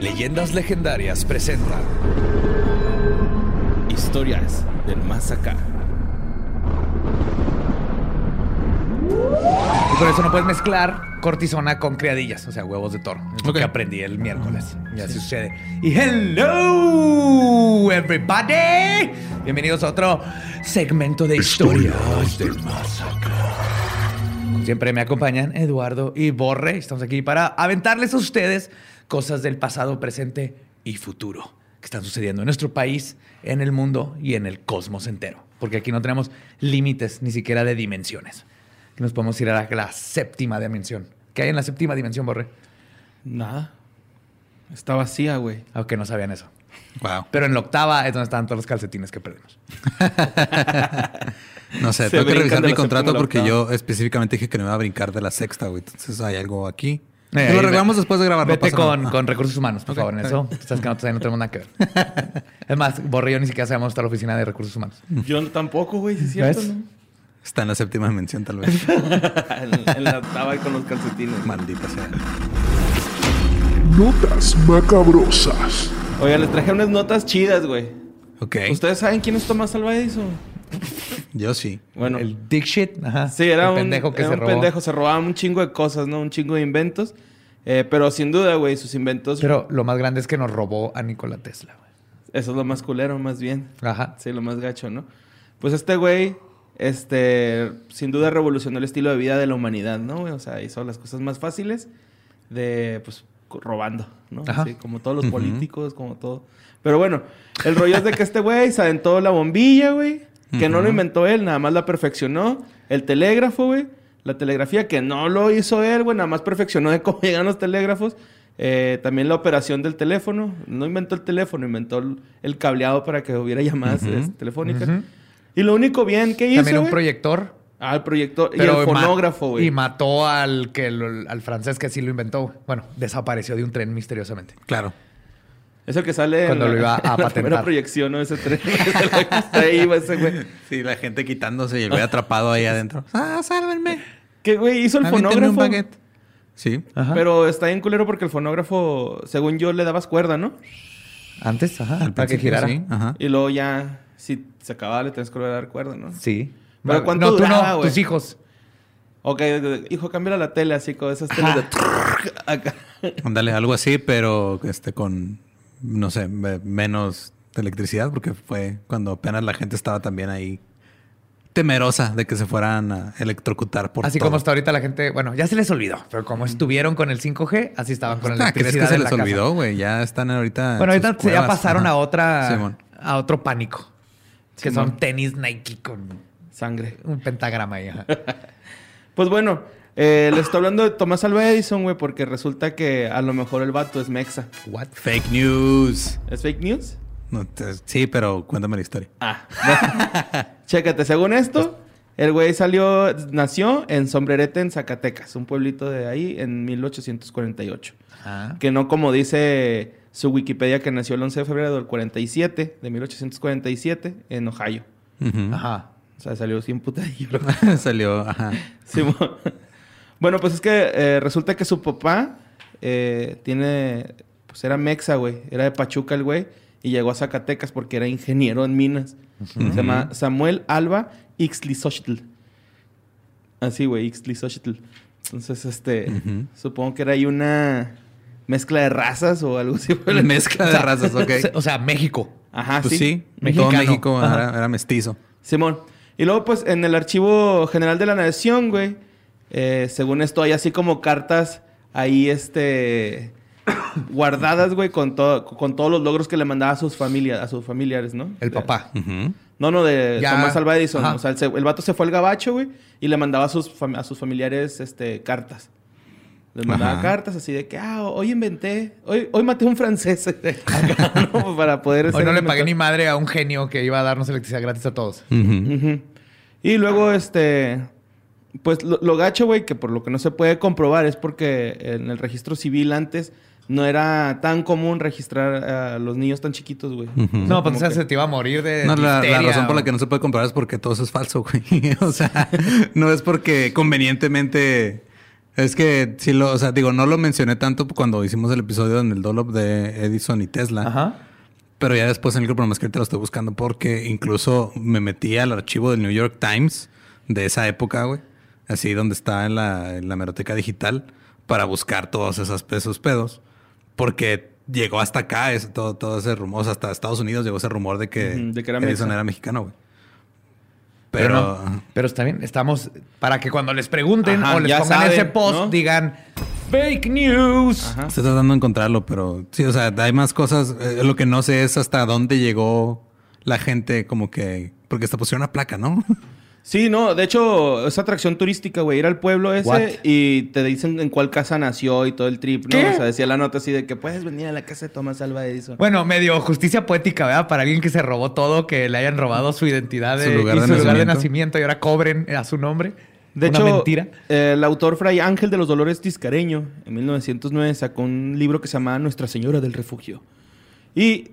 Leyendas Legendarias presenta Historias del Más Acá. Y por eso no puedes mezclar cortisona con criadillas, o sea, huevos de toro. Es lo que aprendí el miércoles. Y así sucede. Y hello, everybody. Bienvenidos a otro segmento de Historias del Más Acá. Como siempre me acompañan Eduardo y Borre. Estamos aquí para aventarles a ustedes cosas del pasado, presente y futuro que están sucediendo en nuestro país, en el mundo y en el cosmos entero. Porque aquí no tenemos límites ni siquiera de dimensiones. Que nos podemos ir a la séptima dimensión. ¿Qué hay en la séptima dimensión, Borre? Nada. Está vacía, güey. Aunque no sabían eso. Wow. Pero en la octava es donde estaban todos los calcetines que perdimos. No sé, Se tengo que brincan revisar de mi la contrato séptima a la porque octava. yo específicamente dije que no me iba a brincar de la sexta, güey. Entonces hay algo aquí. Lo ahí arreglamos después de grabar. no Vete pasa nada. con recursos humanos, por Ok, favor, en está eso. Sabes que nosotros ahí no tenemos nada que ver. Es más, Borre y yo ni siquiera sabemos estar en la oficina de recursos humanos. Yo tampoco, güey, si es cierto, ¿Ves? ¿no? Está en la séptima dimensión, tal vez. en la octava y con los calcetines. Maldita sea. Notas macabrosas. Oiga, les traje unas notas chidas, güey. Ok. ¿Ustedes saben quién es Tomás Alva Edison? Yo sí. Bueno, El dick shit. Ajá. sí, era el un pendejo que era se un robó. pendejo. Se robaban un chingo de cosas, ¿no? Un chingo de inventos. Pero sin duda, güey, sus inventos... Pero lo más grande es que nos robó a Nikola Tesla, güey. Eso es lo más culero, más bien. Ajá. Sí, lo más gacho, ¿no? Pues este güey, sin duda revolucionó el estilo de vida de la humanidad, ¿no, güey? O sea, hizo las cosas más fáciles de, pues, robando, ¿no? Ajá. Así, como todos los políticos, como todo. Pero bueno, el rollo es de que este güey se aventó la bombilla, güey. Que no lo inventó él, nada más la perfeccionó. El telégrafo, güey. La telegrafía, que no lo hizo él, güey. Nada más perfeccionó de cómo llegan los telégrafos. También la operación del teléfono. No inventó el teléfono, inventó el cableado para que hubiera llamadas telefónicas. Ujú. Y lo único bien que hizo, También un güey... proyector. Ah, el proyector y Pero el fonógrafo, güey. Y mató al francés que sí lo inventó, güey. Bueno, desapareció de un tren misteriosamente. Claro. Es el que sale Cuando en lo iba a en la patentar. primera proyección, ¿no? Ese tren. Ahí iba ese güey. Sí, la gente quitándose y el güey atrapado ahí adentro. ¡Ah, sálvenme! Que, güey, hizo el Aviéntenme un fonógrafo. baguette. Sí. Ajá. Pero está bien culero porque el fonógrafo, según yo, le dabas cuerda, ¿no? Antes, ajá. Al Para que principio, girara. sí. Ajá. Y luego ya, si se acababa, le tenías que volver a dar cuerda, ¿no? Sí. Pero ¿cuánto no, tú duraba, no, güey? tus hijos. Ok, hijo, cambia la tele así con esas teles de... Acá. Ándale, algo así, pero con, no sé, menos de electricidad, porque fue cuando apenas la gente estaba también ahí temerosa de que se fueran a electrocutar por Así todo. como está ahorita la gente, bueno, ya se les olvidó, pero como estuvieron con el 5G, así estaban con la Ah, ¿crees electricidad que se en les la casa. olvidó, güey? Ya están ahorita... Bueno, en sus ahorita ya cuevas. pasaron Ajá. Simón. a otro pánico. Que Simón. son tenis Nike con Sangre. un pentagrama ahí. Ajá. Pues bueno, le estoy hablando de Tomás Alva Edison, güey, porque resulta que a lo mejor el vato es mexa. What? Fake news. ¿Es fake news? No, sí, pero cuéntame la historia. Ah. Chécate, según esto, el güey nació en Sombrerete, en Zacatecas, un pueblito de ahí, en 1848. Ah. Que no como dice su Wikipedia, que nació el 11 de febrero del 47, de 1847, en Ohio. Ujú. Ajá. O sea, salió sin putadillo. Salió, ajá. Simón. Bueno, pues es que resulta que su papá pues era mexa, güey. Era de Pachuca el güey. Y llegó a Zacatecas porque era ingeniero en minas. Se llama Samuel Alba Ixtlisochtl. Así, güey, Ixtlisochtl. Entonces, Ujú. supongo que era ahí una mezcla de razas o algo así. Mezcla de razas, ok. O sea, México. Ajá, Pues sí, Mexicano. todo México Ajá. era mestizo. Simón. Y luego, pues, en el Archivo General de la Nación, güey, según esto, hay así como cartas ahí, guardadas, güey, con todos los logros que le mandaba a sus familiares, ¿no? El papá. Ujú. No, de Ya. Tomás Alva Edison. Ajá. O sea, el vato se fue al gabacho, güey, y le mandaba a sus familiares, cartas. Les mandaba Ajá. cartas así de que, hoy inventé, hoy maté a un francés. Acá, ¿no? Para poder... Hoy no le pagué inventar. ni madre a un genio que iba a darnos electricidad gratis a todos. Ujú. Ujú. Y luego, pues lo gacho, güey, que por lo que no se puede comprobar es porque en el registro civil antes no era tan común registrar a los niños tan chiquitos, güey. Ujú. No, pues como que- se te iba a morir de No, la difteria razón por la o- que no se puede comprobar es porque todo eso es falso, güey. O sea, no es porque convenientemente Es que sí o sea, digo, no lo mencioné tanto cuando hicimos el episodio en el Dollop de Edison y Tesla. Ajá. Pero ya después en el grupo, nomás que ahorita lo estoy buscando porque incluso me metí al archivo del New York Times de esa época, güey. Así donde está en la hemeroteca digital para buscar todos esos pedos. Porque llegó hasta acá todo ese rumor. O sea, hasta Estados Unidos llegó ese rumor de que era Edison mexa. era mexicano, güey. Pero está bien. Estamos para que cuando les pregunten Ajá, o les ya pongan saben, ese post, ¿no? digan fake news. Ajá. Estoy tratando de encontrarlo, pero sí, o sea, hay más cosas. Lo que no sé es hasta dónde llegó la gente como que... Porque hasta pusieron una placa, ¿no? Sí, no, de hecho, es atracción turística, güey. Ir al pueblo ese What? y te dicen en cuál casa nació y todo el trip, ¿no? ¿Qué? O sea, decía la nota así de que puedes venir a la casa de Thomas Alva Edison. Bueno, medio justicia poética, ¿verdad? Para alguien que se robó todo, que le hayan robado su identidad Su lugar y de su lugar de nacimiento. nacimiento y ahora cobren a su nombre. De Una hecho, mentira. el autor Fray Ángel de los Dolores Tiscareño, en 1909, sacó un libro que se llamaba Nuestra Señora del Refugio. Y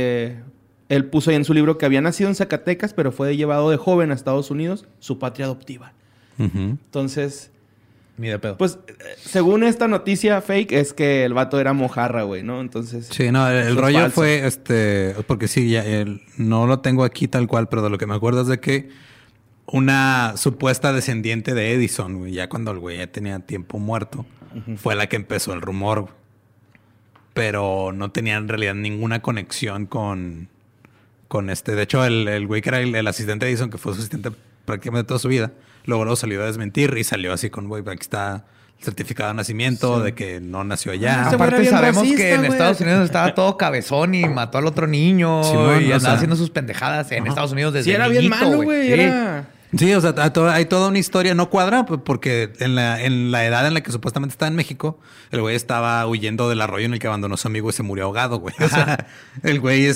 él puso ahí en su libro que había nacido en Zacatecas, pero fue llevado de joven a Estados Unidos, su patria adoptiva. Ujú. Entonces, Ni de pedo. pues, según esta noticia fake, es que el vato era mojarra, güey, ¿no? Entonces... Sí, no, el eso es rollo falso. fue porque sí, ya no lo tengo aquí tal cual, pero de lo que me acuerdo es de que una supuesta descendiente de Edison, güey, ya cuando el güey ya tenía tiempo muerto, fue la que empezó el rumor, güey. Pero no tenía en realidad ninguna conexión con De hecho, el güey que era el asistente de Edison, que fue su asistente prácticamente toda su vida, luego salió a desmentir y salió así con, güey, aquí está el certificado de nacimiento de que no nació allá. Ese güey era Aparte bien sabemos racista, que en güey. Estados Unidos estaba todo cabezón y mató al otro niño Simón, y o andaba sea, haciendo sus pendejadas en Estados Unidos desde Sí, era bien niñito, malo, güey. Sí. Era... Sí, o sea, hay toda una historia, no cuadra, porque en la edad en la que supuestamente estaba en México, el güey estaba huyendo del arroyo en el que abandonó a su amigo y se murió ahogado, güey. O sea, el güey,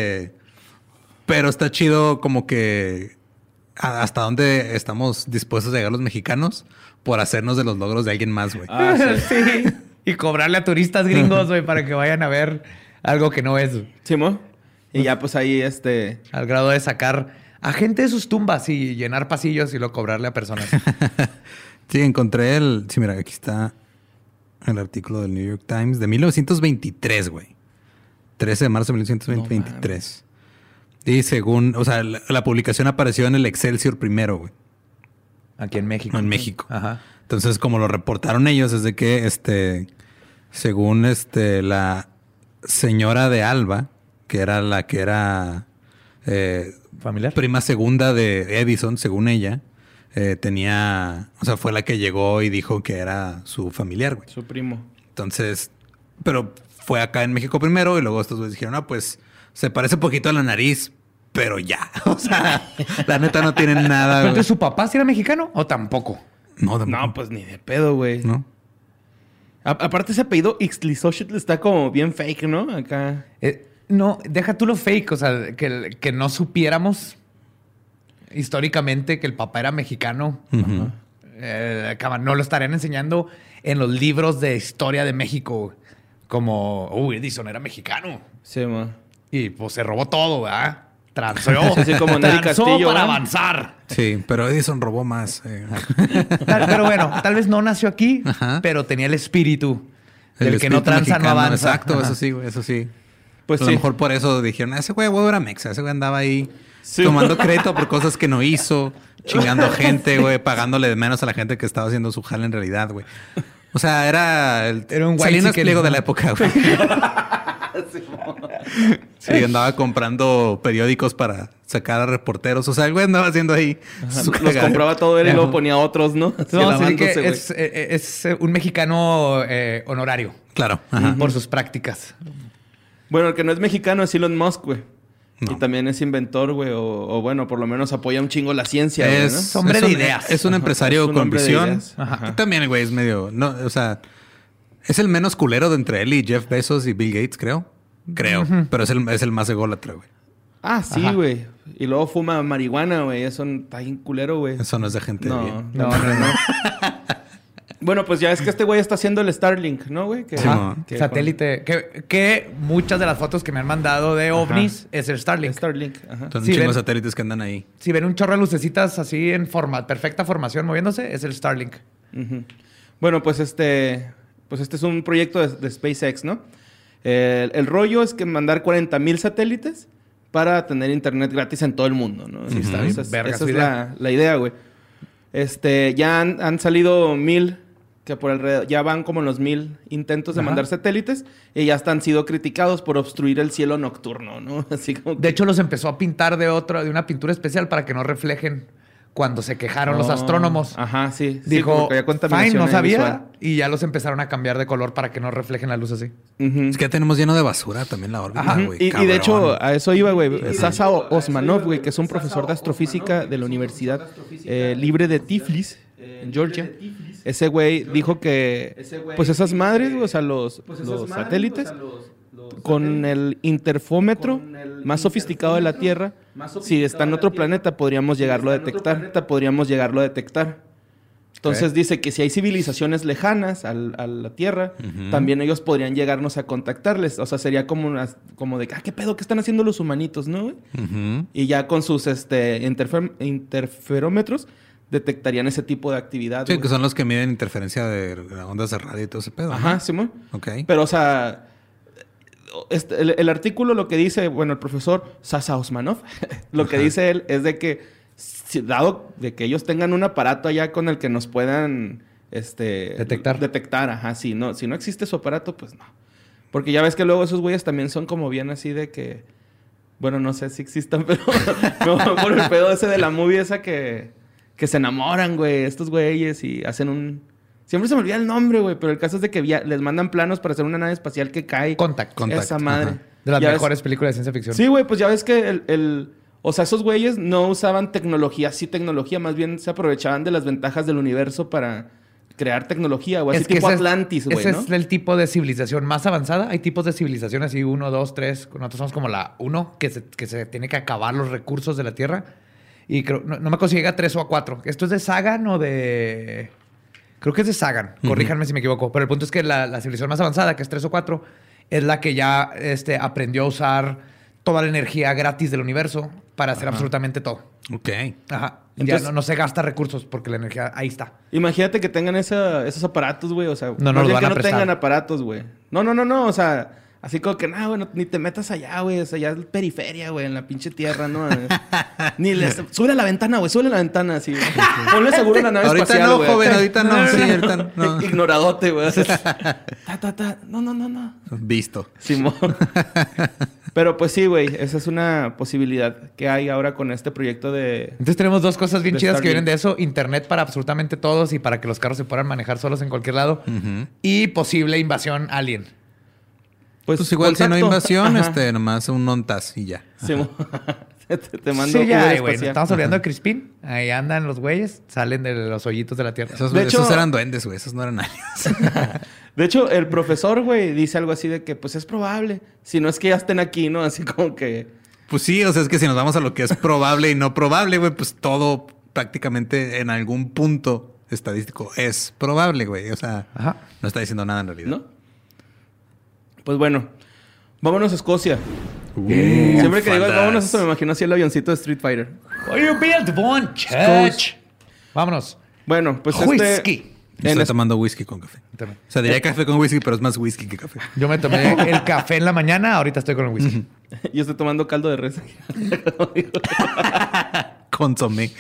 pero está chido como que hasta dónde estamos dispuestos a llegar los mexicanos por hacernos de los logros de alguien más, güey. Ah, sí. Sí. Y cobrarle a turistas gringos, güey, para que vayan a ver algo que no es. ¿Simón? Y ya, pues ahí, Al grado de sacar a gente de sus tumbas y llenar pasillos y luego cobrarle a personas. Sí, encontré sí, mira, aquí está el artículo del New York Times de 1923, güey. 13 de marzo de 1923. Y según, o sea, la publicación apareció en el Excelsior primero, güey. Aquí en México. En México. Ajá. Entonces, como lo reportaron ellos, es de que, según la señora de Alba, que era la que era ¿Familiar? prima segunda de Edison, según ella, tenía, o sea, fue la que llegó y dijo que era su familiar, güey. su primo. Entonces, pero fue acá en México primero y luego estos güeyes dijeron, ah, pues se parece un poquito a la nariz, pero ya. O sea, la neta no tienen nada, ¿Pero güey. entonces su papá sí era mexicano o tampoco? No, tampoco. No, pues ni de pedo, güey. No. Aparte ese apellido Ixtlisochtli está como bien fake, ¿no? Acá. No, deja tú lo fake. O sea, que no supiéramos históricamente que el papá era mexicano. Ujú. No lo estarían enseñando en los libros de historia de México. Como, Edison era mexicano. Sí, ma. Y pues se robó todo, ¿verdad? Transó. Así como Nelly Transó Castillo, para ¿verdad? avanzar. Sí, pero Edison robó más. Pero bueno, tal vez no nació aquí, Ajá. pero tenía el espíritu El del que no espíritu tranza, no mexicano, avanza. Exacto, Ajá. eso sí, güey, eso sí. Pues A sí. lo mejor por eso dijeron, ese güey era mexa, ese güey andaba ahí Sí. tomando crédito por cosas que no hizo, chingando gente, güey, pagándole de menos a la gente que estaba haciendo su jale en realidad, güey. O sea, era un Salinas white Pliego de la época, güey. Sí, andaba comprando periódicos para sacar a reporteros. O sea, el güey andaba haciendo ahí su Los cagadero. compraba todo él y luego ponía otros, ¿no? Así No, sí, lavándose, que güey. es un mexicano honorario Claro. Ajá. por sus prácticas. Bueno, el que no es mexicano es Elon Musk, güey. No. Y también es inventor, güey. O bueno, por lo menos apoya un chingo la ciencia, güey, ¿no? Es hombre de ideas. Es un empresario Es un con hombre de visión. ideas. Ajá. Y también el güey es medio... No, o sea, es el menos culero de entre él y Jeff Bezos y Bill Gates, creo. Pero es el más ególatra, güey. Ah, sí, Ajá. güey. Y luego fuma marihuana, güey. Eso está bien culero, güey. Eso no es de gente No, bien. No. Bueno, pues ya es que este güey está haciendo el Starlink, ¿no, güey? Que- Sí, mo. que Satélite. Que muchas de las fotos que me han mandado de ovnis es el con- Starlink. Starlink, ajá. Son Sí, un chingo de ven. satélites que andan ahí. Si ven un chorro de lucecitas así en perfecta formación moviéndose, es el Starlink. Ujú. Bueno, pues este es un proyecto de SpaceX, ¿no? El rollo es que mandar 40,000 satélites para tener internet gratis en todo el mundo, ¿no? Sí, está bien. Verga Esa su es idea. la idea, güey. Ya han salido 1,000, que por alrededor, ya van como los 1,000 intentos de Ajá. mandar satélites y ya han sido criticados por obstruir el cielo nocturno, ¿no? Así como De hecho, los empezó a pintar de una pintura especial para que no reflejen cuando se quejaron los Oh, astrónomos. Ajá, sí. Dijo, porque había contaminación fine, no ahí sabía. visual. Y ya los empezaron a cambiar de color para que no reflejen la luz así. Ujú. Es que ya tenemos lleno de basura también la órbita, Ajá. güey. Y de cabrón. hecho, a eso iba, güey. Sasa Osmanov, güey, que es un profesor de astrofísica de la Universidad Libre de Tiflis, en Georgia. Ese güey dijo que, pues esas madres, güey, o sea, los satélites, con el interfómetro más sofisticado de la Tierra, si está en otro planeta, podríamos llegarlo a detectar. Entonces dice que si hay civilizaciones lejanas a la Tierra, también ellos podrían llegarnos a contactarles. O sea, sería como de, ¿qué pedo? ¿Qué están haciendo los humanitos, no, güey? Ujú. Y ya con sus interferómetros detectarían ese tipo de actividad. Sí, güey. que son los que miden interferencia de ondas de radio y todo ese pedo. Ajá, ¿no? Simón. Ok. Pero, o sea, el artículo lo que dice, bueno, el profesor Sasa Osmanov, lo que dice él es de que, dado de que ellos tengan un aparato allá con el que nos puedan detectar, ajá, si no existe su aparato, pues no. Porque ya ves que luego esos güeyes también son como bien así de que, bueno, no sé si existan, pero no, por el pedo ese de la movie esa que se enamoran, güey, estos güeyes y hacen siempre se me olvida el nombre, güey, pero el caso es de que les mandan planos para hacer una nave espacial que cae. Contact. Esa madre. Ajá. De las Ya ves- mejores películas de ciencia ficción. Sí, güey, pues ya ves que o sea, esos güeyes no usaban tecnología, más bien se aprovechaban de las ventajas del universo para crear tecnología, güey. Así que tipo ese es- Atlantis, güey, Ese ¿no? es el tipo de civilización más avanzada. Hay tipos de civilización así, 1, 2, 3. Nosotros somos como la 1, que se tiene que acabar los recursos de la Tierra. Y creo, no me acuerdo si llega a 3 o a 4. ¿Esto es de Sagan o de...? Creo que es de Sagan. Corríjanme si me equivoco. Pero el punto es que la civilización más avanzada, que es 3 o 4, es la que ya aprendió a usar toda la energía gratis del universo para hacer absolutamente todo. Ok. Ajá. Entonces- ya no se gasta recursos porque la energía ahí está. Imagínate que tengan esos aparatos, güey. O sea, No, más los bien van que a no prestar. tengan aparatos, güey. No. O sea, así como que, güey, ni te metas allá, güey. O sea, ya es periferia, güey, en la pinche tierra, ¿no? Sube a la ventana, güey. Sube a la ventana, así. Güey. Ponle seguro en la nave Ahorita espacial, no, güey. joven, ahorita no. Sí, ahorita no. Ignoradote, güey. O sea, No. Visto. Simón. Pero pues sí, güey. Esa es una posibilidad que hay ahora con este proyecto de... Entonces tenemos dos cosas bien De chidas que Starlink. vienen de eso. Internet para absolutamente todos y para que los carros se puedan manejar solos en cualquier lado. Y posible invasión alien. Pues igual si no hay contacto. invasión, Ajá. nomás un nontas y ya. Simón. te mando Sí, ya, Uber güey. espacial. Estamos olvidando de Crispin. Ahí andan los güeyes. Salen de los hoyitos de la Tierra. Esos, De hecho- esos eran duendes, güey. Esos no eran aliens. De hecho, el profesor, güey, dice algo así de que, pues es probable. Si no es que ya estén aquí, ¿no? Así como que... Pues sí, o sea, es que si nos vamos a lo que es probable y no probable, güey, pues todo prácticamente en algún punto estadístico es probable, güey. O sea, Ajá. no está diciendo nada en realidad. ¿No? Pues bueno. Vámonos a Escocia. Siempre que digo vámonos, esto me imagino así el avioncito de Street Fighter. You built one church. Vámonos. Bueno, pues Whisky. Estoy tomando whisky con café. También. O sea, diría café con whisky, pero es más whisky que café. Yo me tomé el café en la mañana. Ahorita estoy con el whisky. Yo estoy tomando caldo de res. Consomé.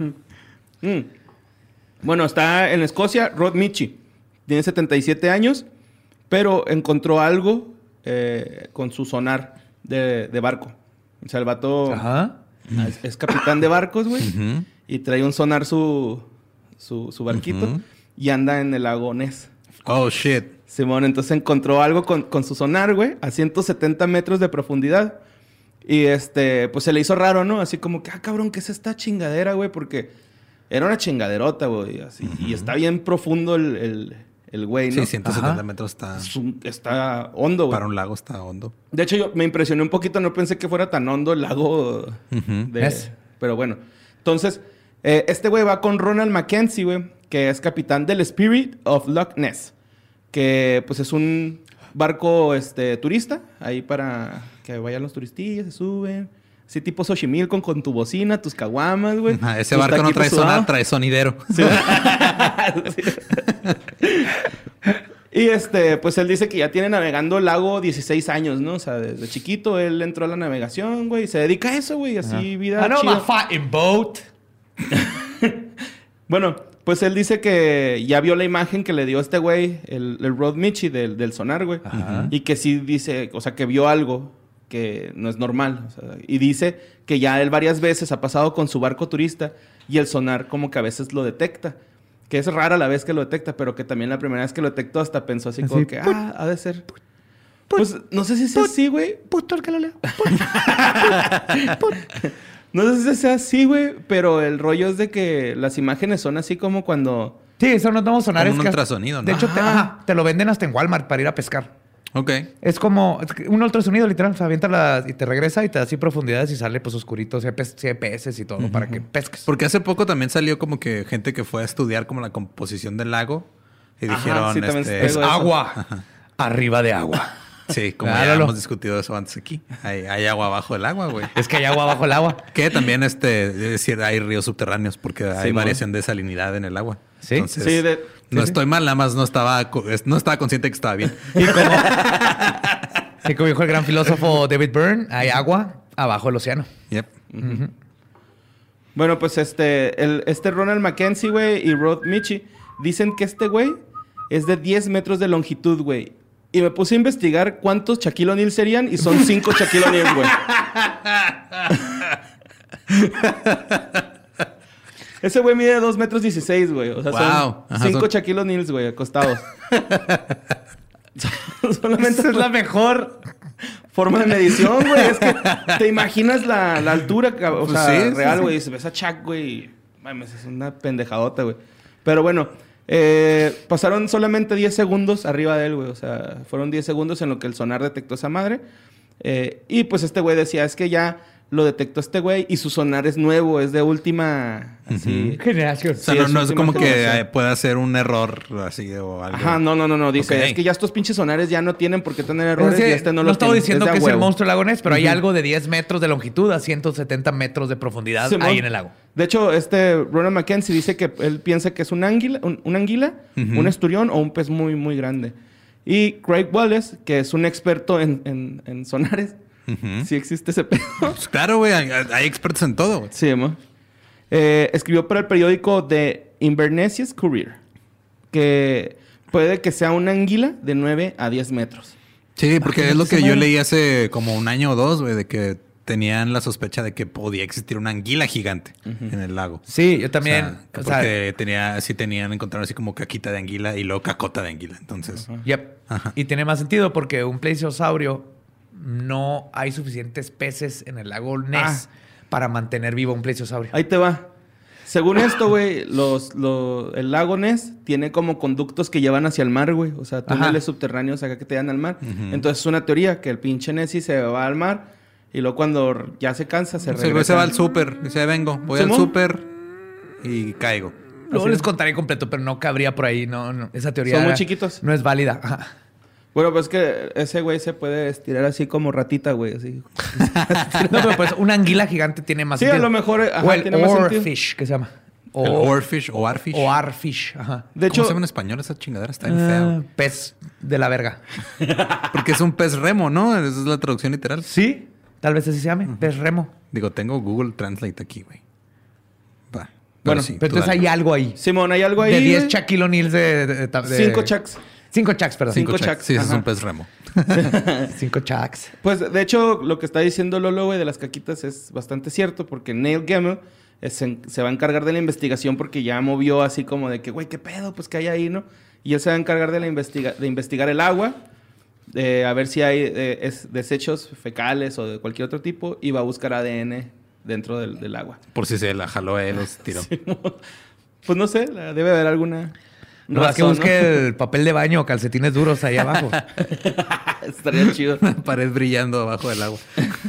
Bueno, está en Escocia, Rod Michi. Tiene 77 años, pero encontró algo con su sonar de barco. O sea, el vato Ajá. es capitán de barcos, güey. Ujú. Y trae un sonar su barquito. Ujú. Y anda en el lago Ness. Oh, shit. Simón, entonces encontró algo con su sonar, güey, a 170 metros de profundidad. Y pues se le hizo raro, ¿no? Así como que, cabrón, ¿qué es esta chingadera, güey? Porque era una chingaderota, güey, así. Y está bien profundo el güey, ¿no? Sí, 170 Ajá. metros está... Está hondo, güey. Para un lago está hondo. De hecho, yo me impresioné un poquito. No pensé que fuera tan hondo el lago Ujú. Pero bueno. Entonces, este güey va con Ronald Mackenzie, güey, que es capitán del Spirit of Loch Ness. Que, pues, es un barco turista. Ahí para que vayan los turistillas, se suben. Así tipo Xochimilco con tu bocina, tus caguamas, güey. Ese barco no trae sonar, trae sonidero. Sí. Y pues él dice que ya tiene navegando el lago 16 años, ¿no? O sea, desde chiquito él entró a la navegación, güey. Y se dedica a eso, güey. Así, vida I know chida. my fucking boat. Bueno, pues él dice que ya vio la imagen que le dio este güey, el Rod Michi del sonar, güey. Y que sí dice, o sea, que vio algo que no es normal. O sea, y dice que ya él varias veces ha pasado con su barco turista y el sonar como que a veces lo detecta. Que es rara la vez que lo detecta, pero que también la primera vez que lo detectó hasta pensó así como que, ha de ser. Pues no sé si sea así, güey. Puto el que lo lea. No sé si sea así, güey, pero el rollo es de que las imágenes son así como cuando... Sí, eso no tenemos sonares. Como un ultrasonido, ¿no? De hecho, te lo venden hasta en Walmart para ir a pescar. Ok. Es como un ultrasonido, literal. O sea, avienta y te regresa y te da así profundidades y sale pues oscurito, CPS y todo para que pesques. Porque hace poco también salió como que gente que fue a estudiar como la composición del lago y dijeron... sí, también Es agua. Arriba de agua. Sí, como Claro. ya hemos discutido eso antes aquí. Hay agua abajo del agua, güey. Es que hay agua bajo el agua. Que también es decir, hay ríos subterráneos porque hay Sí, variación de salinidad en el agua. Sí. Entonces, Sí, no estoy mal, nada más no estaba consciente de que estaba bien. Y como dijo el gran filósofo David Byrne, hay agua abajo del océano. Yep. Bueno, pues Ronald Mackenzie, güey, y Rod Michi dicen que este güey es de 10 metros de longitud, güey. Y me puse a investigar cuántos Shaquille O'Neal serían y son 5 Shaquille O'Neal, güey. Ese güey mide 2 metros 16, güey. O sea, Wow. son 5 Shaquille O'Neals, güey, acostados. Solamente Esa es la mejor. forma de medición, güey. Es que te imaginas la altura, o Pues sea, sí, real, sí, güey. Si ves a Chuck, güey, mames, es una pendejadota, güey. Pero bueno, pasaron solamente 10 segundos arriba de él, güey. O sea, fueron 10 segundos en lo que el sonar detectó esa madre. Y pues este güey decía, es que ya lo detectó este güey y su sonar es nuevo, es de última, así... Generación. O sea, Sí, no es última como que generación. pueda ser un error así o algo. Ajá, no. Dice, Ok. es que ya estos pinches sonares ya no tienen por qué tener errores y este no lo estaba tiene. diciendo de a que es el huevo. monstruo del lago Ness, pero hay algo de 10 metros de longitud a 170 metros de profundidad Simón. ahí en el lago. De hecho, Ronald Mackenzie dice que él piensa que es una anguila, un esturión o un pez muy, muy grande. Y Craig Wallace, que es un experto en sonares, sí existe ese pedo. Pues claro, güey. Hay expertos en todo, güey. Sí, amor. Escribió para el periódico The Inverness Courier que puede que sea una anguila de 9 a 10 metros. Sí, porque es lo Imagínate que esa yo madre. leí hace como un año o dos, güey, de que tenían la sospecha de que podía existir una anguila gigante en el lago. Sí, yo también. O sea, porque encontraron así como caquita de anguila y luego cacota de anguila. Entonces, Yep. Ajá. Y tiene más sentido porque un plesiosaurio no hay suficientes peces en el lago Ness para mantener vivo un plesiosaurio. Ahí te va. Según esto, güey, el lago Ness tiene como conductos que llevan hacia el mar, güey. O sea, túneles subterráneos acá que te llevan al mar. Entonces es una teoría que el pinche Nessie se va al mar y luego cuando ya se cansa se el güey regresa. se va al súper. Dice, vengo, voy al ¿Simón? súper y caigo. Luego les contaré completo, pero no cabría por ahí. No. Esa teoría Son muy chiquitos. no es válida. Ajá. Bueno, pues que ese güey se puede estirar así como ratita, güey, así. No, pero pues una anguila gigante tiene más Sí, sentido. a lo mejor, ajá, o el tiene más sentido. oarfish, que se llama. El oarfish o arfish. O arfish, ajá. De ¿Cómo hecho, se llama en español esa chingadera? Está bien feo. Pez de la verga. Porque es un pez remo, ¿no? Esa es la traducción literal. Sí, tal vez así se llame. Pez remo. Digo, tengo Google Translate aquí, güey. Va. Bueno, sí, Pero tú entonces dale. hay algo ahí. Simón, hay algo ahí. De 10 güey. Shaquille O'Neal de 5 Chucks. 5 Chucks, perdón. 5 Chucks. Chucks. Sí, ese es Ajá. un pez remo. 5 Chucks. Pues, de hecho, lo que está diciendo Lolo, güey, de las caquitas es bastante cierto, porque Neil Gemmel se va a encargar de la investigación porque ya movió así como de que, güey, ¿qué pedo? Pues, ¿qué hay ahí, no? Y él se va a encargar de investigar el agua, a ver si hay desechos fecales o de cualquier otro tipo, y va a buscar ADN dentro del agua. Por si se la jaló a él o se tiró. Pues, no sé, debe haber alguna No, es que razón, busque el papel de baño o calcetines duros ahí abajo. ¿no? Estaría chido. Pared brillando abajo del agua.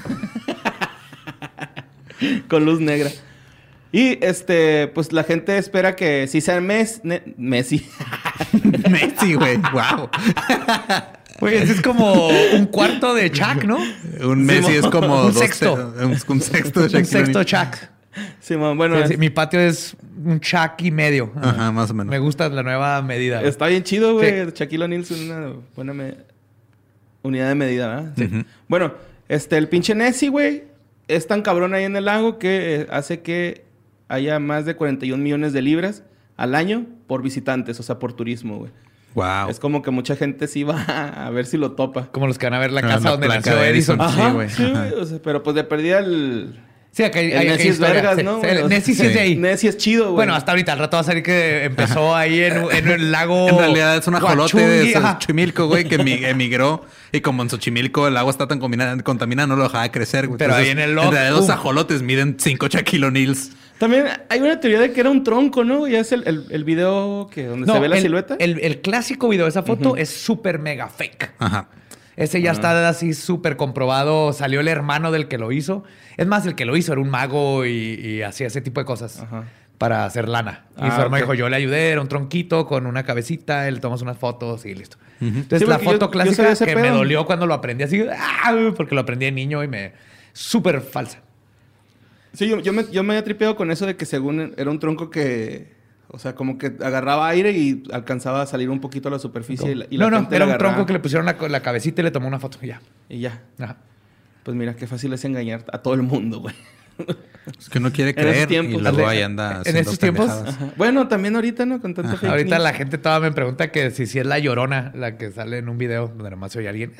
Con luz negra. Y pues la gente espera que sí sea Messi. Messi, güey. Wow. Güey, ese es como un cuarto de Chuck, ¿no? Un Messi es como un sexto. Un sexto de Un Shaquille sexto O'Neal. Chuck. Simón, bueno, Sí, mi patio es un Chuck y medio. Ajá, más o menos. Me gusta la nueva medida. está bien chido, güey. Sí. Shaquille O'Neal es una buena unidad de medida, ¿verdad? Sí. Ujú. Bueno, el pinche Nessie, güey, es tan cabrón ahí en el lago que hace que haya más de 41 millones de libras al año por visitantes, o sea, por turismo, güey. Wow. Es como que mucha gente sí va a ver si lo topa. Como los que van a ver la Ah, casa la donde placa nació de Edison. Edison. Ajá, güey. sí, Ajá. güey. O sea, pero pues de perdida el... Sí, acá hay Nessie es historia. vergas, Sí, ¿no? sí, güey? O sea, Nessie sí es de ahí. Nessie es chido, güey. Bueno, hasta ahorita. Al rato va a salir que empezó ahí en el lago... En realidad es un ajolote de Huachungui, ajá. Xochimilco, güey, que emigró. Y como en Xochimilco el agua está tan contaminada, no lo dejaba crecer, güey. Pero ahí en el log, En realidad los ajolotes miden 5 Shaquille O'Neals. También hay una teoría de que era un tronco, ¿no? Ya es el video donde se ve la silueta. El clásico video de esa foto es súper mega fake. Ajá. Ese ya está así súper comprobado. Salió el hermano del que lo hizo. Es más, el que lo hizo era un mago y hacía ese tipo de cosas Ajá. para hacer lana. Y Ah, su hermano ok. dijo, yo le ayudé, era un tronquito con una cabecita, él tomamos unas fotos y listo. Entonces Sí, la porque foto yo clásica sabía ese que me pedo. dolió cuando lo aprendí así, porque lo aprendí de niño y me... Súper falsa. Sí, yo me había tripeado con eso de que según era un tronco que... O sea, como que agarraba aire y alcanzaba a salir un poquito a la superficie. Y la No, gente era le un tronco agarraba. que le pusieron la cabecita y le tomó una foto y ya. Y ya. Ajá. Pues mira, qué fácil es engañar a todo el mundo, güey. Es que uno quiere En esos creer y tiempos. luego ahí anda En haciendo estos tiempos, pendejadas. Ajá. Bueno, también ahorita, ¿no? Con tanta fake Ahorita news. la gente toda me pregunta que si es la Llorona la que sale en un video donde nomás se oye alguien.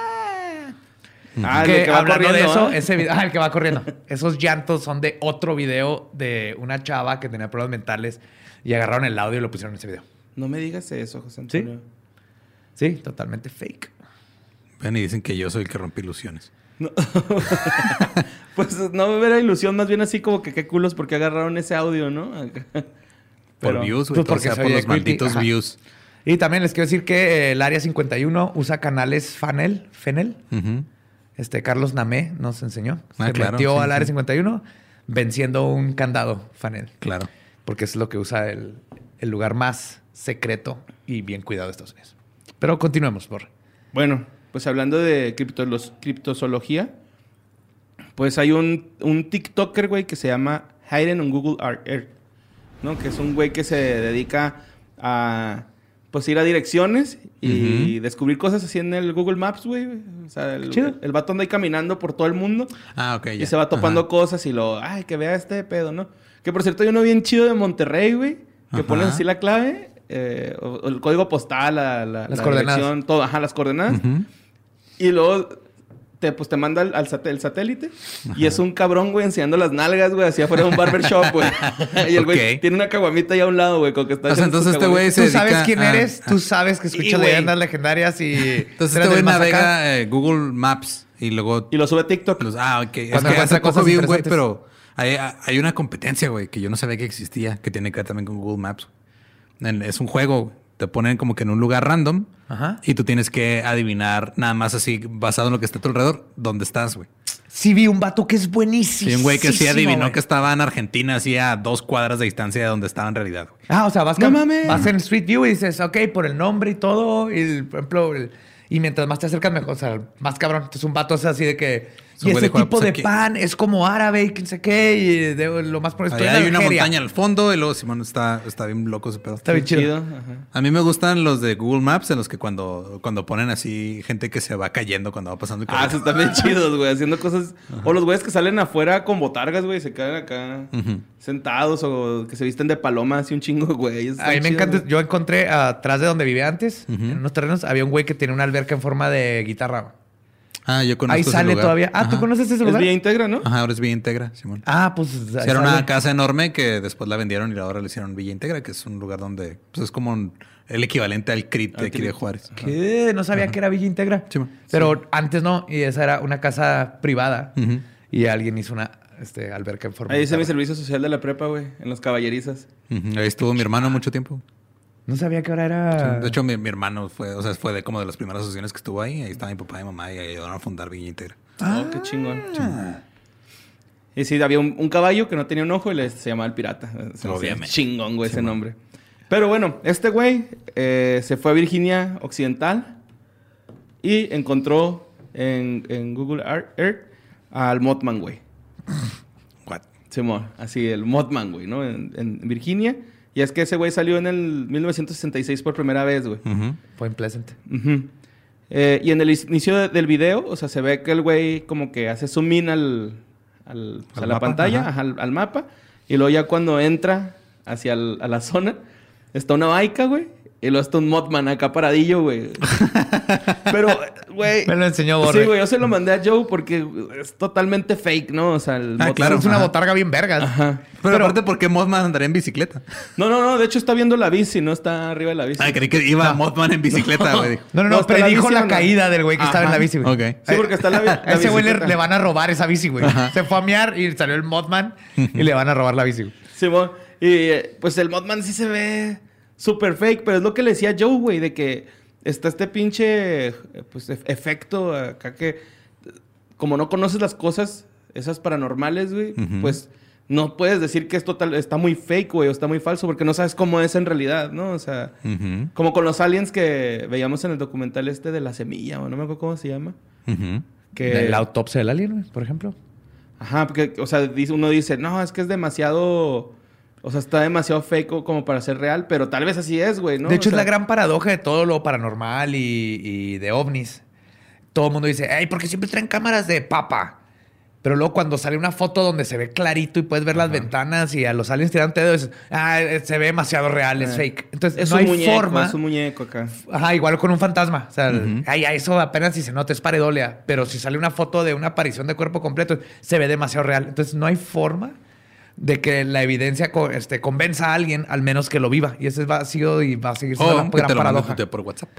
Ah, el que va hablando corriendo, de eso, ¿ah? ese video, el que va corriendo. Esos llantos son de otro video de una chava que tenía problemas mentales y agarraron el audio y lo pusieron en ese video. No me digas eso, José Antonio. Sí, totalmente fake. Ven y dicen que yo soy el que rompe ilusiones. Pues no era ilusión, más bien así como que qué culos porque agarraron ese audio, ¿no? Por Pero- views, güey. pues Todo porque sea se por oye los creepy, malditos ajá. views. Y también les quiero decir que el Área 51 usa canales Fennel. Ujú. Carlos Namé nos enseñó. Ah, Se claro, metió sí, al Área sí. 51 venciendo un candado Fennel. Claro. Porque es lo que usa el lugar más secreto y bien cuidado de Estados Unidos. Pero continuemos, por. Bueno, pues hablando de criptozoología, pues hay un TikToker, güey, que se llama Hayden on Google Earth, ¿no? Que es un güey que se dedica a, pues, ir a direcciones y descubrir cosas así en el Google Maps, güey. O sea, Chido. el vato anda ahí caminando por todo el mundo Ah, ok, ya. y se va topando Ajá. cosas y ay, que vea este pedo, ¿no? Que por cierto hay uno bien chido de Monterrey, güey, que Ajá. pones así la clave, o el código postal, la coordenadas. dirección, todo, ajá, las coordenadas. Ujú. Y luego te manda el satélite. Y es un cabrón, güey, enseñando las nalgas, güey, hacia afuera de un barbershop, güey. Y el güey Ok. tiene una caguamita ahí a un lado, güey, con que está O sea, echando entonces sus este güey caguamitas. se Tú sabes dedica quién a- eres, tú sabes que escuchas güey. leyendas legendarias y... Entonces eres este güey del más acá. navega Google Maps y luego... Y lo sube a TikTok. ok. Es Cuando que encuentra hace poco cosas vi un güey, interesantes. pero hay una competencia, güey, que yo no sabía que existía, que tiene que ver también con Google Maps. Es un juego, güey. Te ponen como que en un lugar random Ajá. y tú tienes que adivinar nada más así, basado en lo que está a tu alrededor, dónde estás, güey. Sí vi un vato que es buenísimo. Sí, un güey que sí adivinó güey. que estaba en Argentina, así a 2 cuadras de distancia de donde estaba en realidad, güey. Ah, o sea, vas, ¡No mames! vas en Street View y dices, ok, por el nombre y todo, y por ejemplo, y mientras más te acercas, mejor, o sea, más cabrón. Entonces un vato es así de que, Es un y güey ese de, tipo pues, de aquí- pan es como árabe y quién sé qué, y lo más por estoy Allá en hay una Algeria. montaña al fondo y luego Simón está bien loco ese pedo. Está bien chido. Ajá. A mí me gustan los de Google Maps, en los que cuando ponen así gente que se va cayendo cuando va pasando. Ah, esos están bien chidos, güey, haciendo cosas. O los güeyes que salen afuera con botargas, güey, se quedan acá sentados o que se visten de paloma, así un chingo, güey. A mí me encanta. Yo encontré atrás de donde vivía antes, en unos terrenos, había un güey que tenía una alberca en forma de guitarra. Ah, yo conozco Ahí ese sale lugar. todavía. Ah, ¿tú Ajá. conoces ese Es lugar? Villa Integra, ¿no? Ajá, ahora es Villa Integra, Simón. Ah, pues. Sí, ahí era una sale. casa enorme que después la vendieron y ahora le hicieron Villa Integra, que es un lugar donde pues, es como el equivalente al CRIT de aquí de Juárez. ¿Qué? No sabía que era Villa Integra. Sí, man. Pero antes no, y esa era una casa privada. Ujú. Y alguien hizo una alberca en forma Ahí de hice mi guitarra. servicio social de la prepa, güey, en los caballerizas. Ujú. Ahí estuvo mi hermano mucho tiempo. No sabía que ahora era. De hecho, mi hermano fue como de las primeras asociaciones que estuvo ahí. Ahí estaba mi papá y mamá y ayudaron a fundar Villa Integra. Oh, qué chingón. Y sí, había un caballo que no tenía un ojo y se llamaba el pirata. Obviamente. Chingón, güey, ese nombre. Pero bueno, este güey se fue a Virginia Occidental y encontró en Google Earth al Mothman, güey. What? Simón, así, el Mothman, güey, ¿no? En Virginia. Y es que ese güey salió en el 1966 por primera vez, güey. Fue en Pleasant. Y en el inicio del video, o sea, se ve que el güey como que hace zoom in a la mapa, pantalla, ajá. al mapa. Y luego ya cuando entra hacia a la zona, está una baica, güey. Y luego está un Mothman acá paradillo, güey. Pero, güey... Me lo enseñó Borre. Sí, güey. Yo se lo mandé a Joe porque es totalmente fake, ¿no? O sea, el Mothman... claro. Es una Ajá. botarga bien vergas. Ajá. Pero aparte, ¿por qué Mothman andaría en bicicleta? No. De hecho, está viendo la bici. No está arriba de la bici. Ah, creí que iba Mothman en bicicleta, güey. No, No, está la predijo bici la o no. caída del güey que estaba en la bici, güey. Ok. Sí, porque está la A ese güey bicicleta. le van a robar esa bici, güey. Se fue a mear y salió el Mothman y le van a robar la bici, güey. Simón. Y pues el Mothman sí se ve súper fake, pero es lo que le decía Joe, güey, de que está este pinche pues, efecto acá que como no conoces las cosas, esas paranormales, güey, pues no puedes decir que es está muy fake, güey, o está muy falso, porque no sabes cómo es en realidad, ¿no? O sea, como con los aliens que veíamos en el documental este de la semilla, o no me acuerdo cómo se llama. Que... La autopsia del alien, güey, por ejemplo. Ajá, porque, o sea, uno dice, no, es que es demasiado... O sea, está demasiado fake como para ser real, pero tal vez así es, güey, ¿no? De hecho, O sea, es la gran paradoja de todo lo paranormal y de ovnis. Todo el mundo dice, ay, ¿por qué siempre traen cámaras de papa? Pero luego cuando sale una foto donde se ve clarito y puedes ver las ventanas y a los aliens tirando dedos, se ve demasiado real, es fake. Entonces, es no un hay muñeco, forma. es un muñeco acá. Ajá, igual con un fantasma. O sea, eso apenas si se nota, es pareidolia. Pero si sale una foto de una aparición de cuerpo completo, se ve demasiado real. Entonces, no hay forma de que la evidencia convenza a alguien, al menos que lo viva. Y ese ha sido y va a seguir siendo la O que gran te lo mande paradoja. por WhatsApp.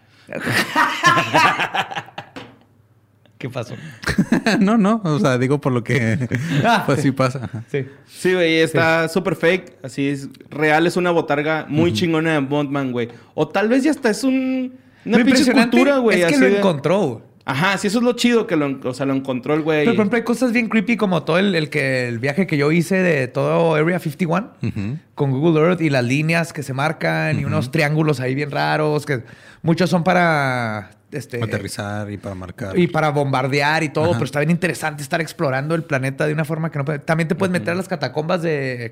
¿Qué pasó? No. O sea, digo por lo que... pues sí pasa. Ajá. Sí. Sí, güey, está súper fake. Así es. Real es una botarga muy chingona de Mothman, güey. O tal vez ya hasta es una Lo pinche impresionante cultura, güey. es que así lo de- encontró, güey. Ajá, sí, eso es lo chido que lo encontró el güey. Pero, por ejemplo, hay cosas bien creepy como todo el viaje que yo hice de todo Area 51 con Google Earth y las líneas que se marcan y unos triángulos ahí bien raros que muchos son para Aterrizar y para marcar. y para bombardear y todo, pero está bien interesante estar explorando el planeta de una forma que no puede. También te puedes meter a las catacumbas de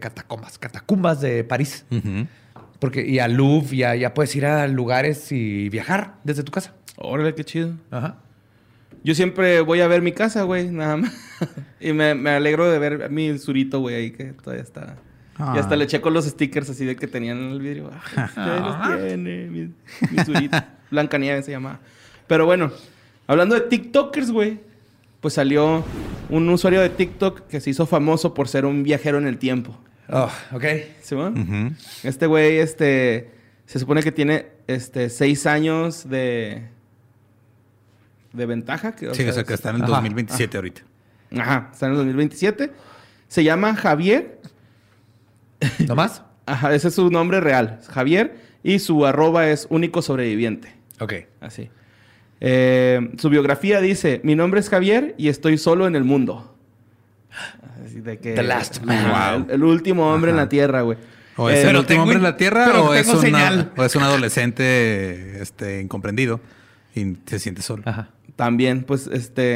París. Porque y al Louvre ya puedes ir a lugares y viajar desde tu casa. Órale, qué chido. Ajá. Yo siempre voy a ver mi casa, güey, nada más. Y me alegro de ver a mi surito, güey, ahí que todavía está. Y hasta le checo los stickers así de que tenían en el vidrio. Ahí los tiene, mi surito. Blancanieves se llama. Pero bueno, hablando de TikTokers, güey, pues salió un usuario de TikTok que se hizo famoso por ser un viajero en el tiempo. Oh, ok. ¿Sí, va? Este güey, se supone que tiene 6 años de ventaja. Que, Sí, o sea, que está en el 2027 ahorita. Ajá, está en el 2027. Se llama Javier. ¿No más? Ajá, ese es su nombre real. Javier. Y su @ es único sobreviviente. Ok. Así. Su biografía dice: mi nombre es Javier y estoy solo en el mundo. Así de que... The last man. Ajá, Wow. el último hombre en la Tierra, güey. O es el pero último tengo hombre en in- la Tierra pero o es, tengo señal. o es un adolescente incomprendido y se siente solo. Ajá. También, pues,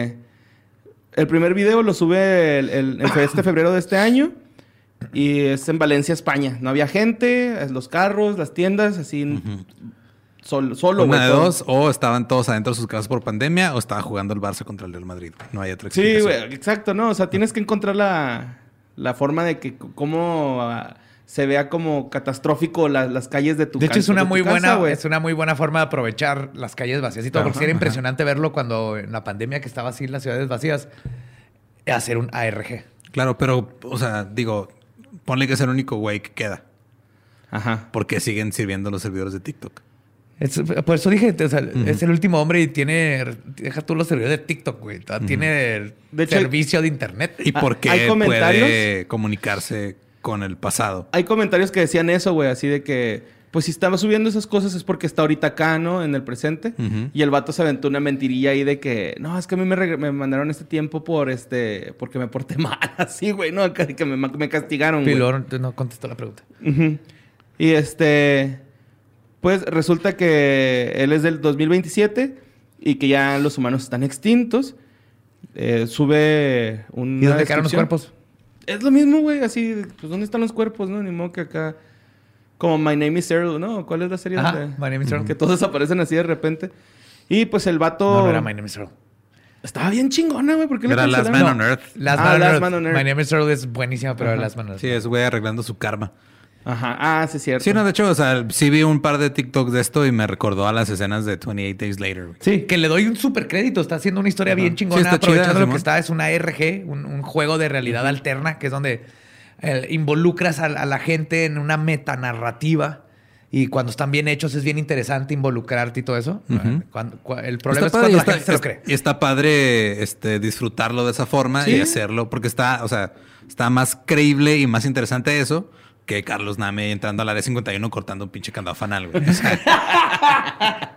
el primer video lo sube este febrero de este año. Y es en Valencia, España. No había gente, los carros, las tiendas, así... Solo, güey. Una de todo. dos, o estaban todos adentro de sus casas por pandemia, o estaba jugando el Barça contra el Real Madrid. No hay otra Sí, explicación. güey, exacto, ¿no? O sea, tienes que encontrar la forma de que cómo se vea como catastrófico las calles de tu De hecho, es una de tu muy casa, buena, güey. es una muy buena forma de aprovechar las calles vacías y todo. Porque sí era Ajá. impresionante verlo cuando en la pandemia que estaba así las ciudades vacías, hacer un ARG. Claro, pero, o sea, digo, ponle que es el único güey que queda. Ajá. Porque siguen sirviendo los servidores de TikTok. Por eso dije, o sea, es el último hombre y deja tú los servidores de TikTok, güey. Tiene De hecho, servicio de internet. ¿Y por ¿hay qué comentarios? puede comunicarse con el pasado? Hay comentarios que decían eso, güey, así de que... Pues si estaba subiendo esas cosas es porque está ahorita acá, ¿no? En el presente. Y el vato se aventó una mentirilla ahí de que... No, es que a mí me mandaron este tiempo porque me porté mal. Así, güey, ¿no? Que me castigaron, güey. Pilor no contestó la pregunta. Ujú. Y pues resulta que él es del 2027 y que ya los humanos están extintos. Sube una ¿Y dónde quedaron los descripción. cuerpos? Es lo mismo, güey. Así, pues, ¿dónde están los cuerpos, no? Ni modo que acá... Como My Name is Earl, ¿no? ¿Cuál es la serie? Ajá, donde- My Name is Earl. Que todos desaparecen así de repente. Y pues el vato... No era My Name is Earl. Estaba bien chingona, güey. ¿Por qué Era la Last cancelaron? Man on Earth. Last Man on Earth. My Name is Earl es buenísima, pero Ajá. Last Man on Earth. Sí, es güey arreglando su karma. Ajá. Ah, sí, es cierto. Sí, no, de hecho, o sea, sí vi un par de TikToks de esto y me recordó a las escenas de 28 Days Later. Güey. Sí, que le doy un súper crédito. Está haciendo una historia bien chingona. Sí, está aprovechando chida, lo Simón. que está. Es una ARG, un juego de realidad alterna, que es donde involucras a la gente en una metanarrativa. Y cuando están bien hechos es bien interesante involucrarte y todo eso. El problema es Está padre cuando y la gente se lo cree. Y está padre disfrutarlo de esa forma Sí. y hacerlo, porque está, o sea, está más creíble y más interesante eso que Carlos Name entrando al área 51 cortando un pinche candado fanal, güey. O sea,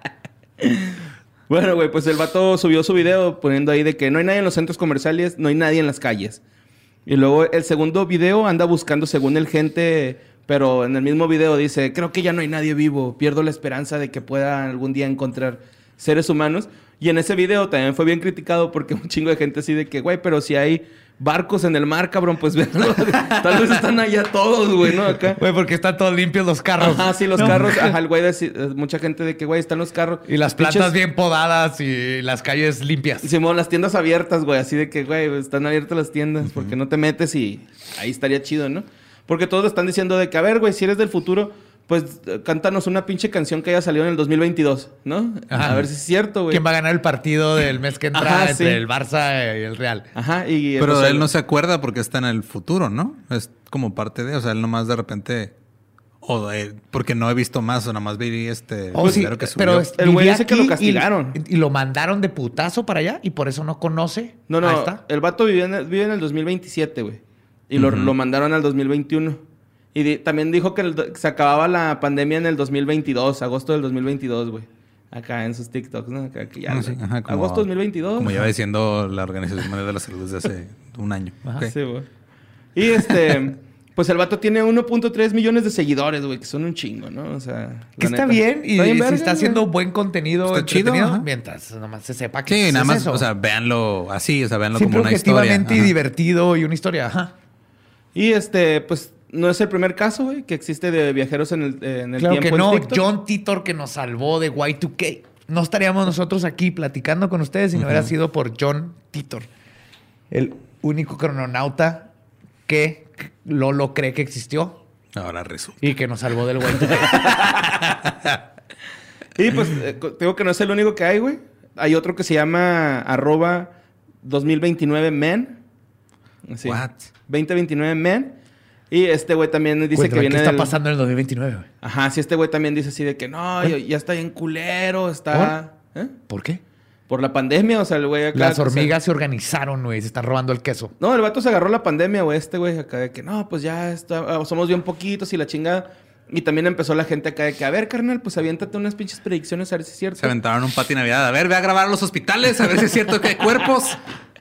Bueno, güey, pues el vato subió su video poniendo ahí de que no hay nadie en los centros comerciales, no hay nadie en las calles. Y luego el segundo video anda buscando según el gente, pero en el mismo video dice, creo que ya no hay nadie vivo, pierdo la esperanza de que pueda algún día encontrar seres humanos. Y en ese video también fue bien criticado porque un chingo de gente así de que, güey, pero si hay barcos en el mar, cabrón, pues véanlo. Tal vez están allá todos, güey, ¿no? Acá. Güey, porque están todos limpios los carros. Ajá, sí, los No. carros. Ajá, el güey, mucha gente de que, güey, están los carros. Y las Pinches- plantas bien podadas y las calles limpias. Simón, las tiendas abiertas, güey. Así de que, güey, están abiertas las tiendas. Porque no te metes y ahí estaría chido, ¿no? Porque todos están diciendo de que, a ver, güey, si eres del futuro, pues cántanos una pinche canción que haya salido en el 2022, ¿no? Ajá. A ver si es cierto, güey. ¿Quién va a ganar el partido del mes que entra Ajá, entre sí. el Barça y el Real? Ajá, y... pero pues, él no se acuerda porque está en el futuro, ¿no? Es como parte de, o sea, él nomás de repente, porque no he visto más o nomás vi Oh, sí, video que subió. pero El güey vivía dice que aquí lo castigaron. y lo mandaron de putazo para allá y por eso no conoce. No, Ahí no. está. El vato vive en el 2027, güey. Y lo mandaron al 2021. Y también dijo que se acababa la pandemia en el 2022, agosto del 2022, güey. Acá en sus TikToks, ¿no? Acá, que ya, Sí, ajá, como- agosto 2022. Como lleva diciendo la Organización Mundial de la Salud desde hace un año. Ok. Sí, güey. Y pues el vato tiene 1.3 millones de seguidores, güey, que son un chingo, ¿no? O sea, Que la está neta. bien y Está bien si verga, está güey. haciendo buen contenido Está chido, entretenido, ajá. mientras nomás se sepa que Sí, es nada más, eso. o sea, véanlo así, o sea, véanlo Siempre como una historia. objetivamente y Ajá. divertido y una historia. Ajá. Y pues no es el primer caso, güey, que existe de viajeros en el Claro tiempo que en no. TikTok. John Titor que nos salvó de Y2K. No estaríamos nosotros aquí platicando con ustedes si no hubiera sido por John Titor. El único crononauta que Lolo cree que existió Ahora resulta. y que nos salvó del Y2K. Y pues digo que no es el único que hay, güey. Hay otro que se llama @2029men. Así. What? 2029men. Y este güey también dice que ¿Qué viene está del... pasando en el 2029, güey? Ajá, sí, este güey también dice así de que no, ya está bien culero, está... ¿Eh? ¿Por qué? Por la pandemia, o sea, el güey acá... Las o sea, hormigas se organizaron, güey. Se están robando el queso. No, el vato se agarró la pandemia, güey, este güey acá de que no, pues ya somos bien poquitos y la chingada. Y también empezó la gente acá de que, a ver, carnal, pues aviéntate unas pinches predicciones a ver si es cierto. Se aventaron un pati Navidad. A ver, ve a grabar a los hospitales, a ver si es cierto que hay cuerpos.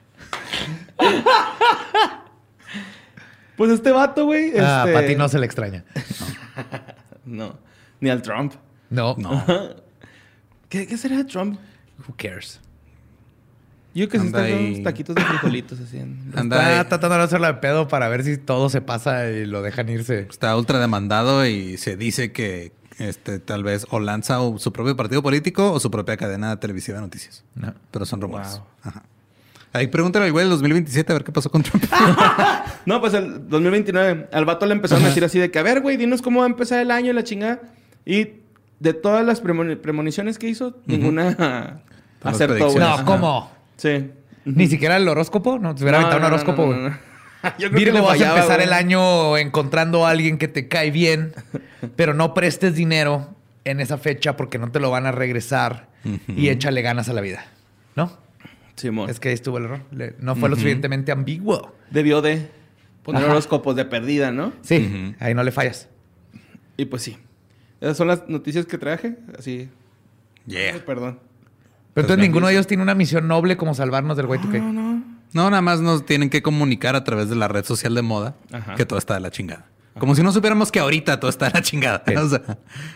Pues este vato, güey, Para ti no se le extraña. No, ni al Trump. No. No. ¿Qué será Trump? Who cares? Yo que se Anda están ahí. unos taquitos de frijolitos así. Anda, Está tratando de hacerla de pedo para ver si todo se pasa y lo dejan irse. está ultra demandado y se dice que tal vez o lanza su propio partido político o su propia cadena televisiva de noticias. No. Pero son rumores. Wow. Ajá. Ahí pregúntale al güey del 2027 a ver qué pasó con Trump. No, pues el 2029. Al vato le empezaron a decir así de que, a ver, güey, dinos cómo va a empezar el año y la chingada. Y de todas las premoniciones que hizo, ninguna Todas las acertó, güey. predicciones. No, Ajá. ¿cómo? Sí. Ni siquiera el horóscopo. No, te hubiera aventado un horóscopo, güey. no. Yo creo que Virgo, le vas a fallaba, empezar güey. el año encontrando a alguien que te cae bien, pero no prestes dinero en esa fecha porque no te lo van a regresar y échale ganas a la vida. ¿No? Simón. Es que ahí estuvo el error. No fue lo suficientemente ambiguo. Debió de poner Ajá. horóscopos de perdida, ¿no? Sí, ahí no le fallas. Y pues sí. Esas son las noticias que traje. Así. Yeah. Ay, perdón. Pero entonces ninguno de ellos tiene una misión noble como salvarnos del Y2K. No, nada más nos tienen que comunicar a través de la red social de moda Ajá. que todo está de la chingada. Como si no supiéramos que ahorita todo está de la chingada. Sí. O sea,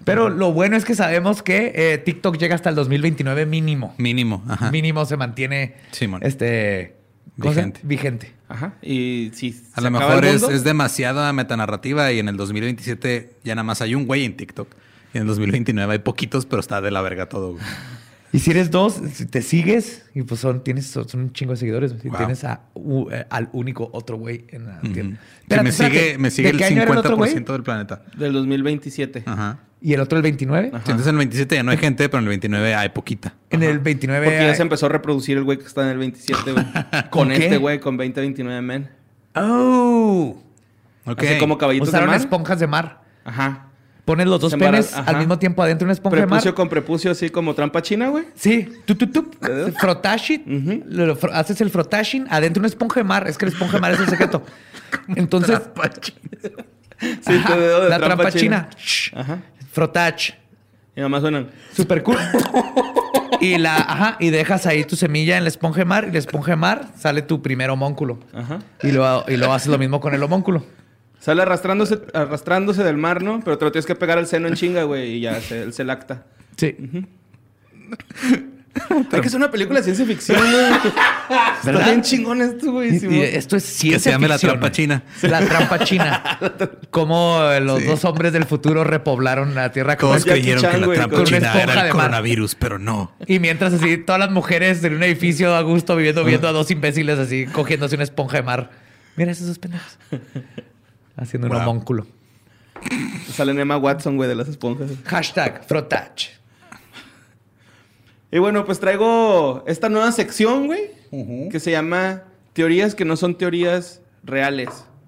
Pero lo bueno es que sabemos que TikTok llega hasta el 2029 mínimo. Mínimo, ajá. Mínimo se mantiene Simón. vigente. Ajá. Y si A lo mejor es demasiada metanarrativa y en el 2027 ya nada más hay un güey en TikTok. Y en el 2029 hay poquitos, pero está de la verga todo, güey. Y si eres dos, si te sigues y pues son un chingo de seguidores. Si tienes al único otro güey en la tienda. Me sigue el 50% del planeta. Del 2027. Ajá. ¿Y el otro el 29? Ajá. Entonces en el 27 ya no hay gente, pero en el 29 hay poquita. En el 29... Porque ya se empezó a reproducir el güey que está en el 27, güey. ¿Con este qué? güey, con 2029 men. ¡Oh! Ok. Así como caballitos de Usaron mar. esponjas de mar. Ajá. Pones los dos Se penes embara- ajá. al mismo tiempo adentro de una esponja de Prepucio mar. con prepucio, así como trampa china, güey. Sí. Frotashin. Haces el frotashin adentro de una esponja de mar. Es que la esponja de mar es el secreto. Entonces... Sí, Ajá, tu dedo de la trampa china. Ajá. Frotach. Y nada más suenan. Super cool. Y dejas ahí tu semilla en la esponja de mar. Y la esponja de mar sale tu primer homónculo. Ajá. Y luego haces lo mismo con el homónculo. Sale arrastrándose del mar, ¿no? Pero te lo tienes que pegar al seno en chinga, güey. Y ya él se lacta. Sí. Hay que hacer una película de ciencia ficción, güey. Está bien chingón esto, güey. Y esto es ciencia Que se llame la ficción. trampa china. La trampa china. Cómo los dos hombres del futuro repoblaron la Tierra con Todos Jackie creyeron Chan, que la güey, trampa con una china esponja era de el mar. coronavirus, pero no. Y mientras así, todas las mujeres en un edificio a gusto viendo a dos imbéciles así cogiéndose una esponja de mar. Mira esos dos pendejos. Haciendo un Wow. homónculo. Sale Emma Watson, güey, de las esponjas. Hashtag Frotach. Y bueno, pues traigo esta nueva sección, güey. Que se llama Teorías que no son teorías reales.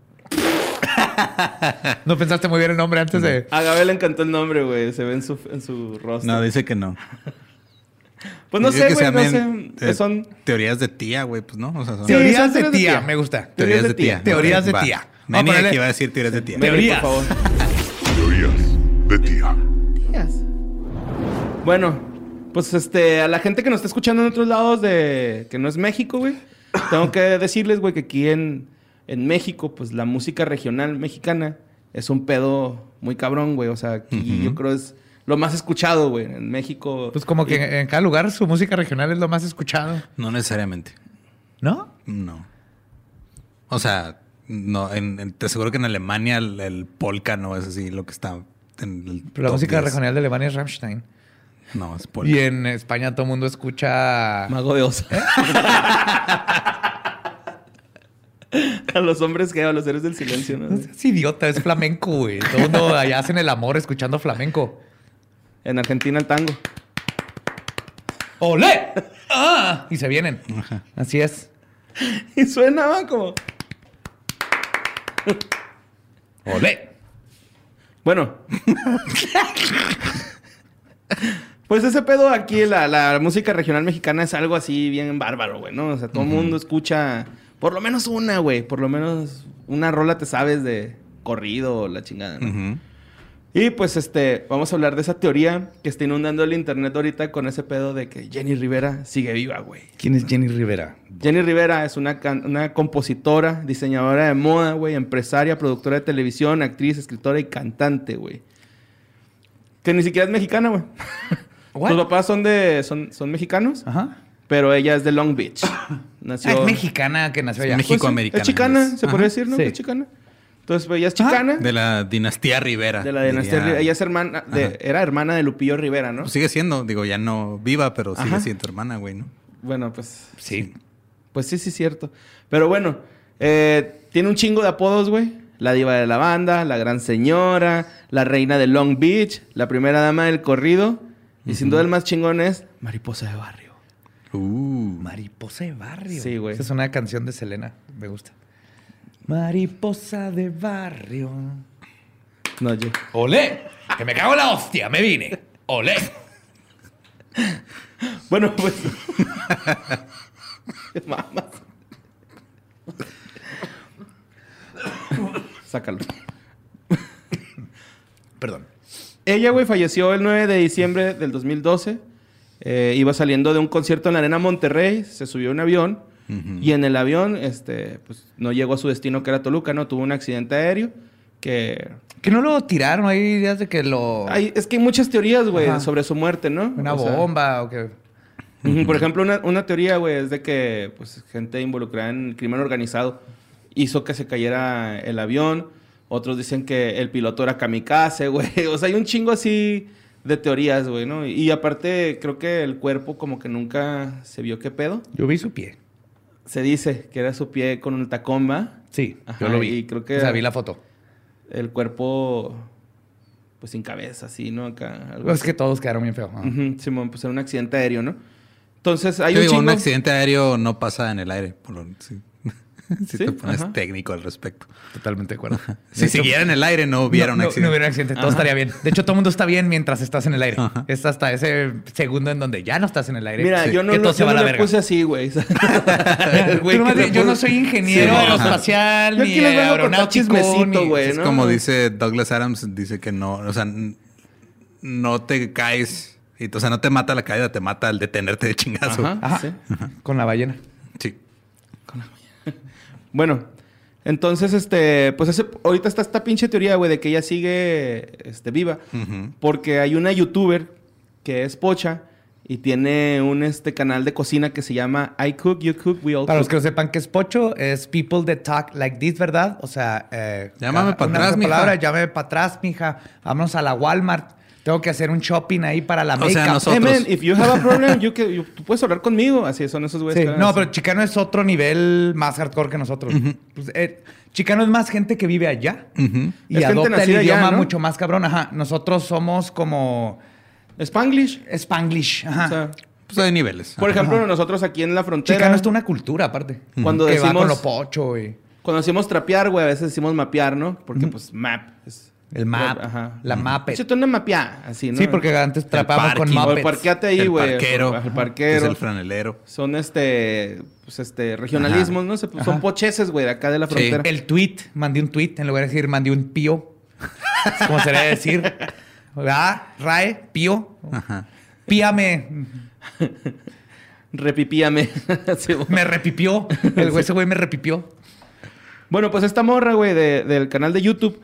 ¿No pensaste muy bien el nombre antes de...? A Gabe le encantó el nombre, güey. Se ve en su rostro. No, dice que no. Pues no Dice sé, que güey. se No llamen, sé. Son teorías de tía, güey, pues no. O sea, son Sí, Teorías son de teorías de tía. tía. Me gusta. teorías de tía. Teorías Ok, de va. tía. Neni Vamos a aquí ponerle- va a decir teorías de tía. Meli, Teorías. por favor. Teorías de tía. Bueno, pues a la gente que nos está escuchando en otros lados de que no es México, güey, tengo que decirles, güey, que aquí en México, pues la música regional mexicana es un pedo muy cabrón, güey. O sea, aquí yo creo es lo más escuchado, güey, en México. Pues como que en cada lugar su música regional es lo más escuchado. No necesariamente. ¿No? No. O sea, no. Te aseguro que en Alemania el polka no es así lo que está en el Pero la top música 10. regional de Alemania es Rammstein. No, es polka. Y en España todo el mundo escucha... Mago de Oz. A los hombres que a los seres del silencio, ¿no? Es idiota, es flamenco, güey. Todo el mundo allá hacen el amor escuchando flamenco. En Argentina el tango. ¡Olé! ¡Ah! Y se vienen. Así es. Y suena como... ¡Olé! Bueno. Pues ese pedo aquí, la música regional mexicana es algo así bien bárbaro, güey, ¿no? O sea, todo el mundo escucha por lo menos una, güey. Por lo menos una rola te sabes de corrido o la chingada, ¿no? Ujú. Y pues vamos a hablar de esa teoría que está inundando el internet ahorita con ese pedo de que Jenny Rivera sigue viva, güey. ¿Quién es Jenny Rivera? Jenny Rivera es una compositora, diseñadora de moda, güey, empresaria, productora de televisión, actriz, escritora y cantante, güey. Que ni siquiera es mexicana, güey. What? Sus papás son mexicanos, Ajá. pero ella es de Long Beach. Nació... Es mexicana que nació allá. México. Pues sí, Mexicoamericana, es chicana, entonces. se podría decir, ¿no? Sí. Que es chicana. Entonces, pues ella es chicana. De la dinastía Rivera. De la dinastía diría. Rivera. Ella es era hermana de Lupillo Rivera, ¿no? Pues sigue siendo, digo, ya no viva, pero sigue Ajá. siendo hermana, güey, ¿no? Bueno, pues... Sí. Pues sí, cierto. Pero bueno, tiene un chingo de apodos, güey. La diva de la banda, la gran señora, la reina de Long Beach, la primera dama del corrido. Y sin duda el más chingón es Mariposa de Barrio. Mariposa de barrio. Sí, güey. Esa es una canción de Selena. Me gusta. Mariposa de barrio. No, yo. ¡Olé! ¡Que me cago en la hostia! ¡Me vine! ¡Olé! Bueno, pues... Mamas. Sácalo. Perdón. Ella, güey, falleció el 9 de diciembre del 2012. Iba saliendo de un concierto en la Arena Monterrey. Se subió a un avión. Y en el avión, pues, no llegó a su destino, que era Toluca, ¿no? Tuvo un accidente aéreo. Que no lo tiraron. Hay ideas de que lo... es que hay muchas teorías, güey, Ajá. sobre su muerte, ¿no? Una O sea, bomba o que... Por ejemplo, una teoría, güey, es de que pues, gente involucrada en el crimen organizado hizo que se cayera el avión. Otros dicen que el piloto era kamikaze, güey. O sea, hay un chingo así de teorías, güey, ¿no? Y aparte, creo que el cuerpo como que nunca se vio qué pedo. Yo vi su pie. Se dice que era su pie con un tacón, ¿va? Sí, Ajá, yo lo vi. y creo que... O sea, vi la foto. El cuerpo, pues sin cabeza, así, ¿no? Acá. Algo Es así. que todos quedaron bien feos. Ajá. Ujú, Simón, pues era un accidente aéreo, ¿no? Entonces, hay Yo un digo, un chingo... accidente aéreo no pasa en el aire. Si Sí, te pones ajá. técnico al respecto. Totalmente de acuerdo. Si siguiera en el aire no hubiera un accidente. No hubiera un accidente. Todo estaría bien. De hecho, todo el mundo está bien mientras estás en el aire. Ajá. Es hasta ese segundo en donde ya no estás en el aire. Mira, Sí. yo no, que todo lo, se yo va a no la le verga. puse así, güey. Tú nomás di, yo no soy ingeniero Sí, aeroespacial Yo ni aquí les vengo a contar aeronáutico. chismecito, Ni... güey, Es ¿no? como dice Douglas Adams, dice que no, o sea, no te caes, o sea, no te mata la caída, te mata el detenerte de chingazo. Ajá, Ajá. sí. Con la ballena. Sí. Bueno, entonces, pues ahorita está esta pinche teoría, güey, de que ella sigue viva. Ujú. Porque hay una youtuber que es pocha y tiene un canal de cocina que se llama I Cook, You Cook, We All Para los Cook. que no sepan qué es pocho, es people that talk like this, ¿verdad? O sea, Llámame pa' una atrás, mija. palabra, llámame para atrás, mija. Vámonos a la Walmart. Tengo que hacer un shopping ahí para la O sea, makeup. nosotros- Hey, man, if you have a problem, tú puedes hablar conmigo. Así son esos güeyes. Sí, que hablan no, así. pero Chicano es otro nivel más hardcore que nosotros. Pues, Chicano es más gente que vive allá Ujú. y Es gente adopta el nacida allá, idioma ¿no? mucho más cabrón. Ajá, nosotros somos como Spanglish. Spanglish. Ajá. O sea, Pues hay niveles. por ejemplo, nosotros aquí en la frontera... Chicano es toda una cultura aparte. Cuando que va decimos- con lo pocho y Cuando decimos trapear, güey, a veces decimos mapear, ¿no? Porque, pues, map es... el map, Ajá. la mapet. Échate una mapear, así, ¿no? Sí, porque antes trapamos con parking. O el mapets. parqueate ahí, El güey. parquero. El Es parquero. el franelero. Son, regionalismos, ¿no? Son Ajá. pocheses, güey, de acá de la Sí. frontera. El tweet, mandé un tweet en lugar de decir mandé un pío. Es como se debe decir. ¿Verdad? Rae, pío. Ajá. Píame. Repipíame. Sí, güey. Me repipió. Ese güey me repipió. Bueno, pues esta morra, güey, del canal de YouTube,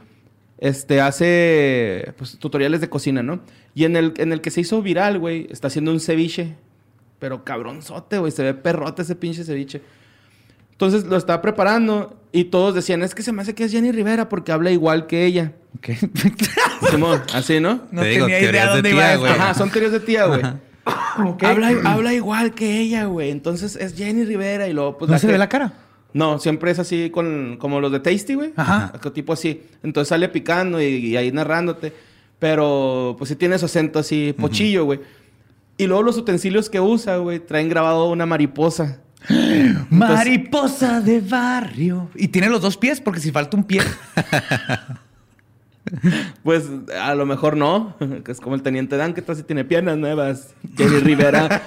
hace pues, tutoriales de cocina, ¿no? Y en el que se hizo viral, güey, está haciendo un ceviche. Pero cabronzote, güey. Se ve perrote ese pinche ceviche. Entonces lo estaba preparando y todos decían, es que se me hace que es Jenny Rivera porque habla igual que ella. Ok. Simón, así, ¿no? No Te digo, tenía idea teorías de dónde tía, iba esto. güey. Ajá, son teorías de tía, güey. Ok. Habla igual que ella, güey. Entonces es Jenny Rivera y luego... Pues, ¿No se le ve la cara? No, siempre es así como los de Tasty, güey. Ajá. Tipo así. Entonces sale picando y ahí narrándote. Pero pues sí tiene su acento así pochillo, güey. Y luego los utensilios que usa, güey, traen grabado una mariposa. Mariposa de barrio. Y tiene los dos pies porque si falta un pie. Pues a lo mejor no. Que es como el Teniente Dan, que sí tiene piernas nuevas. Jenny Rivera.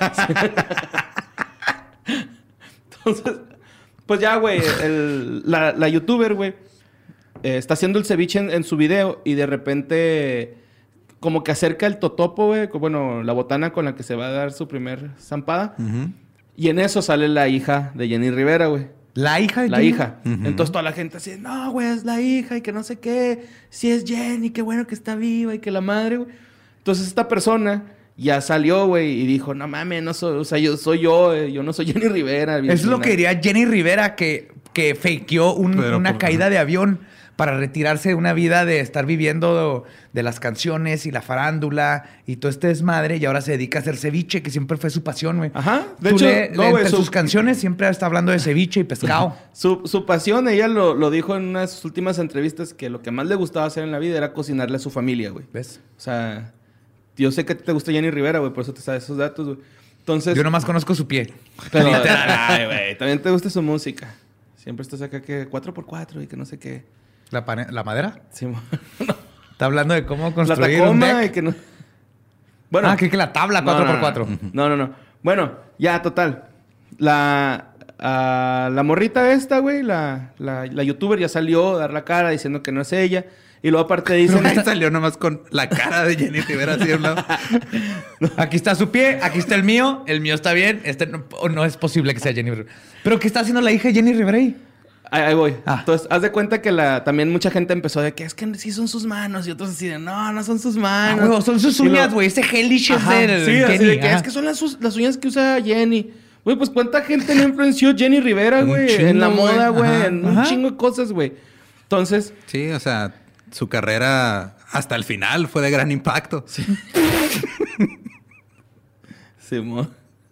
Entonces, pues ya, güey, la youtuber, güey, está haciendo el ceviche en su video y de repente como que acerca el totopo, güey, bueno, la botana con la que se va a dar su primer zampada. Ujú. Y en eso sale la hija de Jenny Rivera, güey. La hija de La Jenny? hija. Ujú. Entonces toda la gente así, no, güey, es la hija y que no sé qué. Si es Jenny, qué bueno que está viva y que la madre, güey. Entonces esta persona ya salió, güey, y dijo, no mames, no soy, o sea, yo no soy Jenny Rivera. Es lo que diría Jenny Rivera que fakeó Pero una por- caída de avión para retirarse de una vida de estar viviendo de las canciones y la farándula y todo este desmadre y ahora se dedica a hacer ceviche, que siempre fue su pasión, güey. Ajá. De Tú hecho, no, güey, entre sus canciones siempre está hablando de ceviche y pescado. Su pasión, ella lo dijo en unas de sus últimas entrevistas, que lo que más le gustaba hacer en la vida era cocinarle a su familia, güey. ¿Ves? O sea, yo sé que te gusta Jenny Rivera, güey, por eso te sabes esos datos, güey. Entonces... Yo nomás conozco su pie. Pero, ay, güey, también te gusta su música. Siempre estás acá que 4x4 y que no sé qué. ¿La madera? Sí, Está hablando de cómo la construir un Tacoma deck. y que no... Bueno. Que la tabla No, 4x4. No. Bueno, ya, total. La morrita esta, güey, la youtuber ya salió a dar la cara diciendo que no es ella. Y luego aparte dicen... Ahí salió nomás con la cara de Jenny Rivera así a un lado. Aquí está su pie, aquí está el mío está bien, no es posible que sea Jenny Rivera. ¿Pero qué está haciendo la hija de Jenny Rivera ahí? Ahí voy. Ah. Entonces, haz de cuenta que también mucha gente empezó de que es que sí son sus manos. Y otros así de, no son sus manos. Huevo, son sus Y uñas, luego- güey. Ese hellish es Ajá, del sí, así Jenny. de que Ajá. es que son las uñas que usa Jenny. Güey, pues ¿cuánta gente le influenció Jenny Rivera, Un güey? chingo, En la moda, güey. güey. Ajá. En un Ajá. chingo de cosas, güey. Entonces, Sí, o sea, su carrera hasta el final fue de gran impacto. Sí. Simón.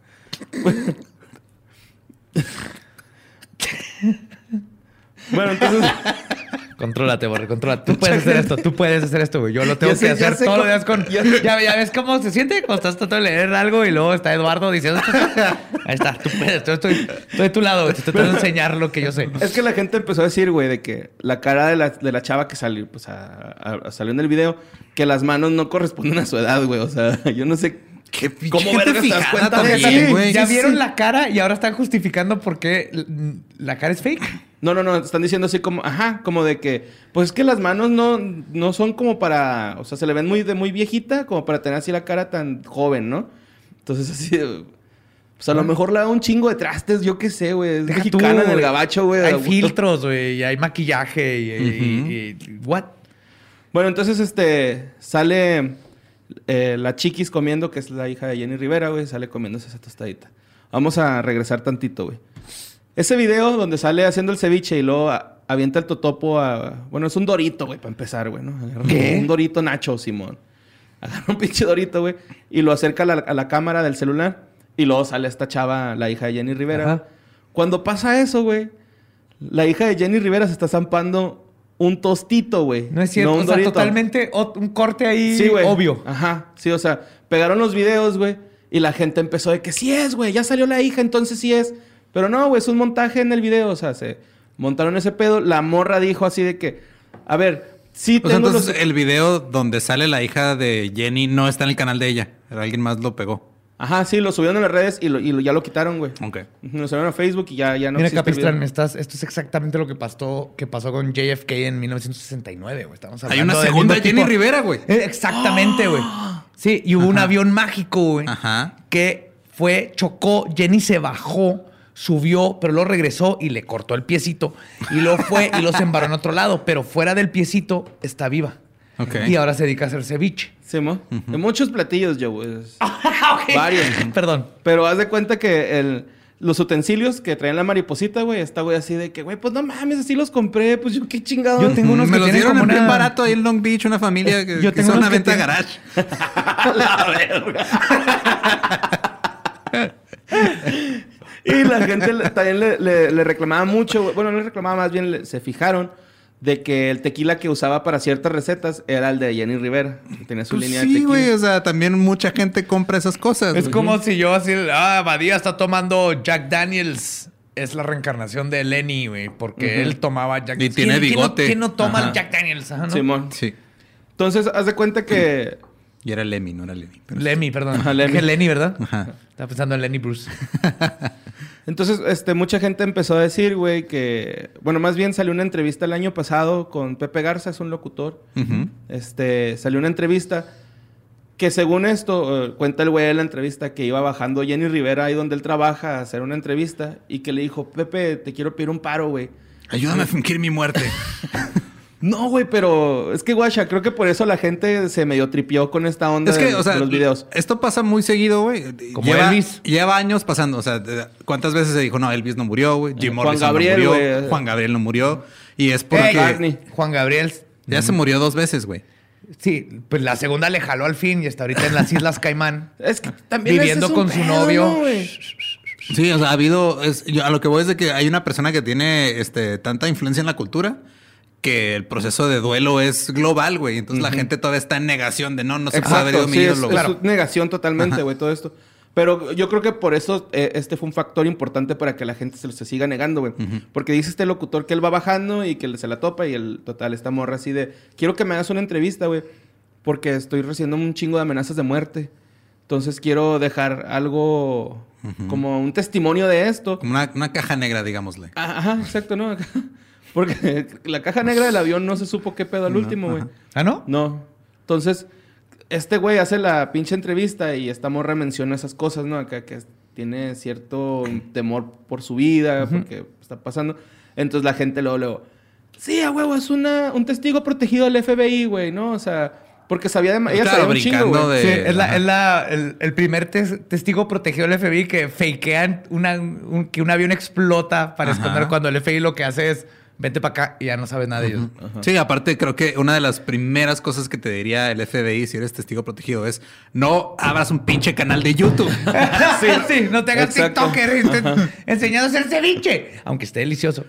Bueno, entonces... Contrólate, Borre, contrólate. Tú puedes hacer esto, güey. Yo lo tengo Ya sé, que ya hacer sé todos los cómo- días con... Ya ves cómo se siente cuando estás tratando de leer algo y luego está Eduardo diciendo... Ahí está, tú puedes. Yo estoy de tu lado, güey. Te estoy tratando de enseñar lo que yo sé. Es que la gente empezó a decir, güey, de que la cara de la chava que salió, pues, salió en el video, que las manos no corresponden a su edad, güey. O sea, yo no sé cómo gente vergas te das fijada cuenta de también, eso. güey. Ya Sí, vieron sí. la cara y ahora están justificando por qué la cara es fake. No, están diciendo así como, como de que, pues es que las manos no son como para, o sea, se le ven muy viejita como para tener así la cara tan joven, ¿no? Entonces así, pues a lo mejor le da un chingo de trastes, yo qué sé, güey. Es Deja tú, mexicana en el güey. gabacho, güey. Hay a gusto. filtros, güey, y hay maquillaje y what? Bueno, entonces sale la Chiquis comiendo, que es la hija de Jenny Rivera, güey, sale comiéndose esa tostadita. Vamos a regresar tantito, güey. Ese video donde sale haciendo el ceviche y luego avienta el totopo bueno, es un dorito, güey, para empezar, güey, ¿no? Agarra ¿Qué? Un dorito nacho, Simón. Agarra un pinche dorito, güey, y lo acerca a la cámara del celular y luego sale esta chava, la hija de Jenny Rivera. Ajá. Güey. Cuando pasa eso, güey, la hija de Jenny Rivera se está zampando un tostito, güey. No es cierto, un o sea, dorito. totalmente un corte ahí Sí, güey. obvio. Ajá. Sí, o sea, pegaron los videos, güey. Y la gente empezó de que sí es, güey. Ya salió la hija, entonces sí es. Pero no, güey, es un montaje en el video. O sea, se montaron ese pedo. La morra dijo así de que, a ver, sí O sea, tengo entonces los... el video donde sale la hija de Jenny no está en el canal de ella. Alguien más lo pegó. Ajá, sí, lo subieron en las redes y ya lo quitaron, güey. Ok. Lo subieron a Facebook y ya no Mira, existe el Capistrán, video. esto es exactamente lo que pasó con JFK en 1969, güey. Estamos Hay hablando una del segunda mismo Jenny tipo. Rivera, güey. Exactamente, güey. Sí, y hubo un avión mágico, güey. Ajá. Que chocó, Jenny se bajó, subió, pero luego regresó y le cortó el piecito. Y luego fue y lo sembró en otro lado. Pero fuera del piecito está viva. Ok. Y ahora se dedica a hacer ceviche. Sí, ¿no? De muchos platillos, yo, güey. Ok. Varios. Perdón. Pero haz de cuenta que los utensilios que traían la mariposita, güey, está, güey, así de que, güey, pues no mames, así los compré. Pues yo qué chingado. Yo tengo unos Me que los tienen dieron como en bien una- barato ahí en Long Beach, una familia que, Yo que tengo hizo unos una que venta tienen- garage. La verga. Y la gente también le reclamaba mucho, güey. Bueno, no le reclamaba, más bien se fijaron de que el tequila que usaba para ciertas recetas era el de Jenny Rivera. Que tenía su Pues línea de sí, tequila. güey. O sea, también mucha gente compra esas cosas. Es güey. como si yo así, Badía está tomando Jack Daniels. Es la reencarnación de Lenny, güey. Porque él tomaba Jack Y tiene bigote. ¿Quién no toma Ajá. el Jack Daniels? Ajá, ¿no? Simón. Sí. Entonces, haz de cuenta que... Y era Lemmy, no era Lenny. pero sí. Lemmy, perdón. Ajá, Lemmy. Dije Lenny, ¿verdad? Ajá. Estaba pensando en Lenny Bruce. Entonces, mucha gente empezó a decir, güey, que... Bueno, más bien salió una entrevista el año pasado con Pepe Garza, es un locutor. Ujú. Salió una entrevista que según esto, cuenta el güey en la entrevista que iba bajando Jenny Rivera ahí donde él trabaja a hacer una entrevista y que le dijo, Pepe, te quiero pedir un paro, güey. Ayúdame a fingir mi muerte. No, güey, pero es que, guacha, creo que por eso la gente se medio tripió con esta onda Es que, de, o sea, de los videos. esto pasa muy seguido, güey. Como Elvis. Lleva años pasando. O sea, ¿cuántas veces se dijo, no, Elvis no murió, güey? Jim Juan Morrison Gabriel, no murió. güey. Juan Gabriel no murió. Y es porque McCartney. Juan Gabriel. ya se murió 2 veces, güey. Sí, pues la segunda le jaló al fin y está ahorita en las Islas Caimán. Es que también Viviendo ese es un con su pedo, novio. ¿no, güey? Sí, o sea, ha habido... a lo que voy es de que hay una persona que tiene tanta influencia en la cultura que el proceso de duelo es global, güey. Entonces la gente todavía está en negación de no se puede haber ido mi sí, ídolo, güey. es negación totalmente, güey, todo esto. Pero yo creo que por eso fue un factor importante para que la gente se siga negando, güey. Porque dice este locutor que él va bajando y que se la topa y el total, esta morra así de... Quiero que me hagas una entrevista, güey, porque estoy recibiendo un chingo de amenazas de muerte. Entonces quiero dejar algo como un testimonio de esto. Como una caja negra, digámosle. Ajá, exacto, ¿no? Porque la caja negra del avión no se supo qué pedo al último, güey. ¿Ah, no? No. Entonces, este güey hace la pinche entrevista y esta morra menciona esas cosas, ¿no? Acá que tiene cierto temor por su vida, porque está pasando. Entonces la gente luego, sí, a huevo, es un testigo protegido del FBI, güey, ¿no? O sea, porque sabía de... Ella sabía un chingo, güey. Sí, es el primer testigo protegido del FBI que fakean que un avión explota para esconder cuando el FBI lo que hace es vente para acá y ya no sabes nada de ellos. Sí, aparte creo que una de las primeras cosas que te diría el FBI si eres testigo protegido es no abras un pinche canal de YouTube. sí, no te hagas Exacto. TikToker enseñando a hacer ceviche, aunque esté delicioso.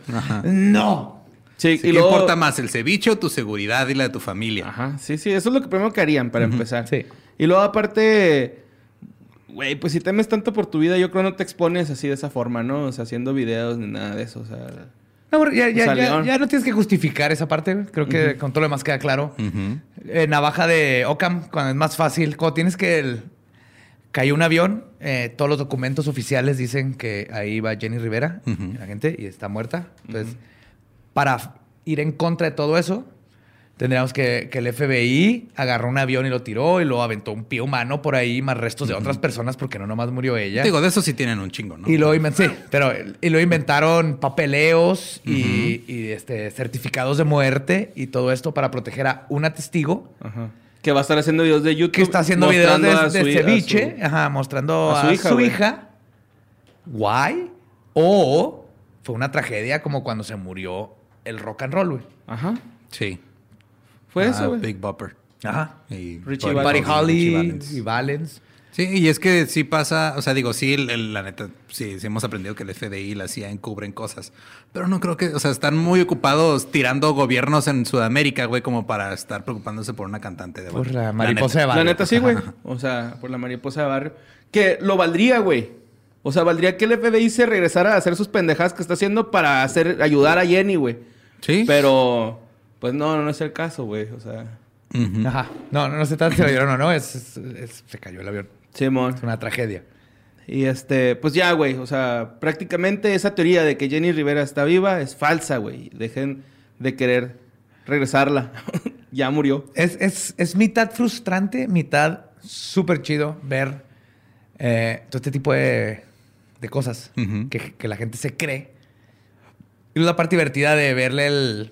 No. Sí, ¿Qué importa más, el ceviche o tu seguridad y la de tu familia? Ajá, sí, eso es lo que primero que harían para empezar. Sí. Y luego aparte, güey, pues si temes tanto por tu vida, yo creo no te expones así de esa forma, ¿no? O sea, haciendo videos ni nada de eso, o sea... No, ya León. no tienes que justificar esa parte, güey. Creo que con todo lo demás queda claro. Navaja de Occam, cuando es más fácil. Cuando tienes que... Cayó un avión, todos los documentos oficiales dicen que ahí va Jenny Rivera, la gente, y está muerta. Entonces, para ir en contra de todo eso, tendríamos que el FBI agarró un avión y lo tiró y luego aventó un pie humano por ahí, más restos de otras personas, porque no nomás murió ella. Digo, de eso sí tienen un chingo, ¿no? Y luego inventaron papeleos y certificados de muerte y todo esto para proteger a una testigo. Ajá. Que va a estar haciendo videos de YouTube. Que está haciendo videos mostrando de ceviche. Mostrando a su hija. Guay. O fue una tragedia como cuando se murió el rock and roll, güey. Ajá. Sí. Fue eso, güey. Big Bopper. Ajá. Y Richie Buddy Valens. Holly y Valens. Sí, y es que sí pasa, o sea, digo, sí, la neta, sí hemos aprendido que el FBI y la CIA encubren cosas, pero no creo que, o sea, están muy ocupados tirando gobiernos en Sudamérica, güey, como para estar preocupándose por una cantante de Por barrio. la mariposa de La barrio. neta sí, güey. O sea, por la mariposa de barrio. Que lo valdría, güey. O sea, valdría que el FBI se regresara a hacer sus pendejadas que está haciendo para ayudar a Jenny, güey. Sí. Pero, pues no es el caso, güey. O sea, Ajá. No se trata de si lo vieron o no. Se cayó el avión. Simón. Es una tragedia. Y pues ya, güey. O sea, prácticamente esa teoría de que Jenny Rivera está viva es falsa, güey. Dejen de querer regresarla. Ya murió. Es mitad frustrante, mitad súper chido ver todo este tipo de cosas que la gente se cree. Y la parte divertida de verle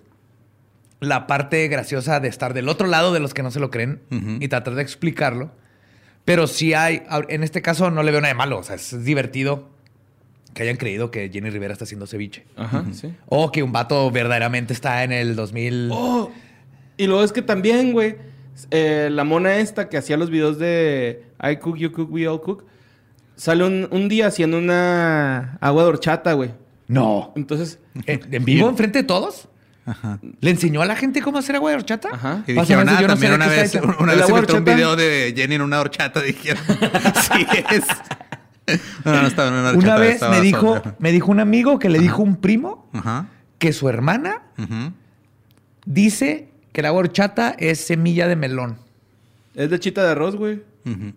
la parte graciosa de estar del otro lado de los que no se lo creen y tratar de explicarlo. Pero sí en este caso no le veo nada de malo. O sea, es divertido que hayan creído que Jenny Rivera está haciendo ceviche. Ajá, sí. O que un vato verdaderamente está en el 2000. Oh, y luego es que también, güey, la mona esta que hacía los videos de I cook, you cook, we all cook, sale un día haciendo una agua de horchata, güey. No. Entonces, ¿En vivo? ¿Enfrente de todos? Ajá. ¿Le enseñó a la gente cómo hacer agua de horchata? Ajá. Y Pásame dijeron, eso, yo no sé también de una qué vez, está hecho. una ¿El vez se agua metió un horchata? video de Jenny en una horchata, dijeron. Sí es. No estaba en una horchata. Una vez estaba sobrio. me dijo un amigo que le dijo un primo Ajá. que su hermana dice que el agua de horchata es semilla de melón. es lechita de arroz, güey. Ujú.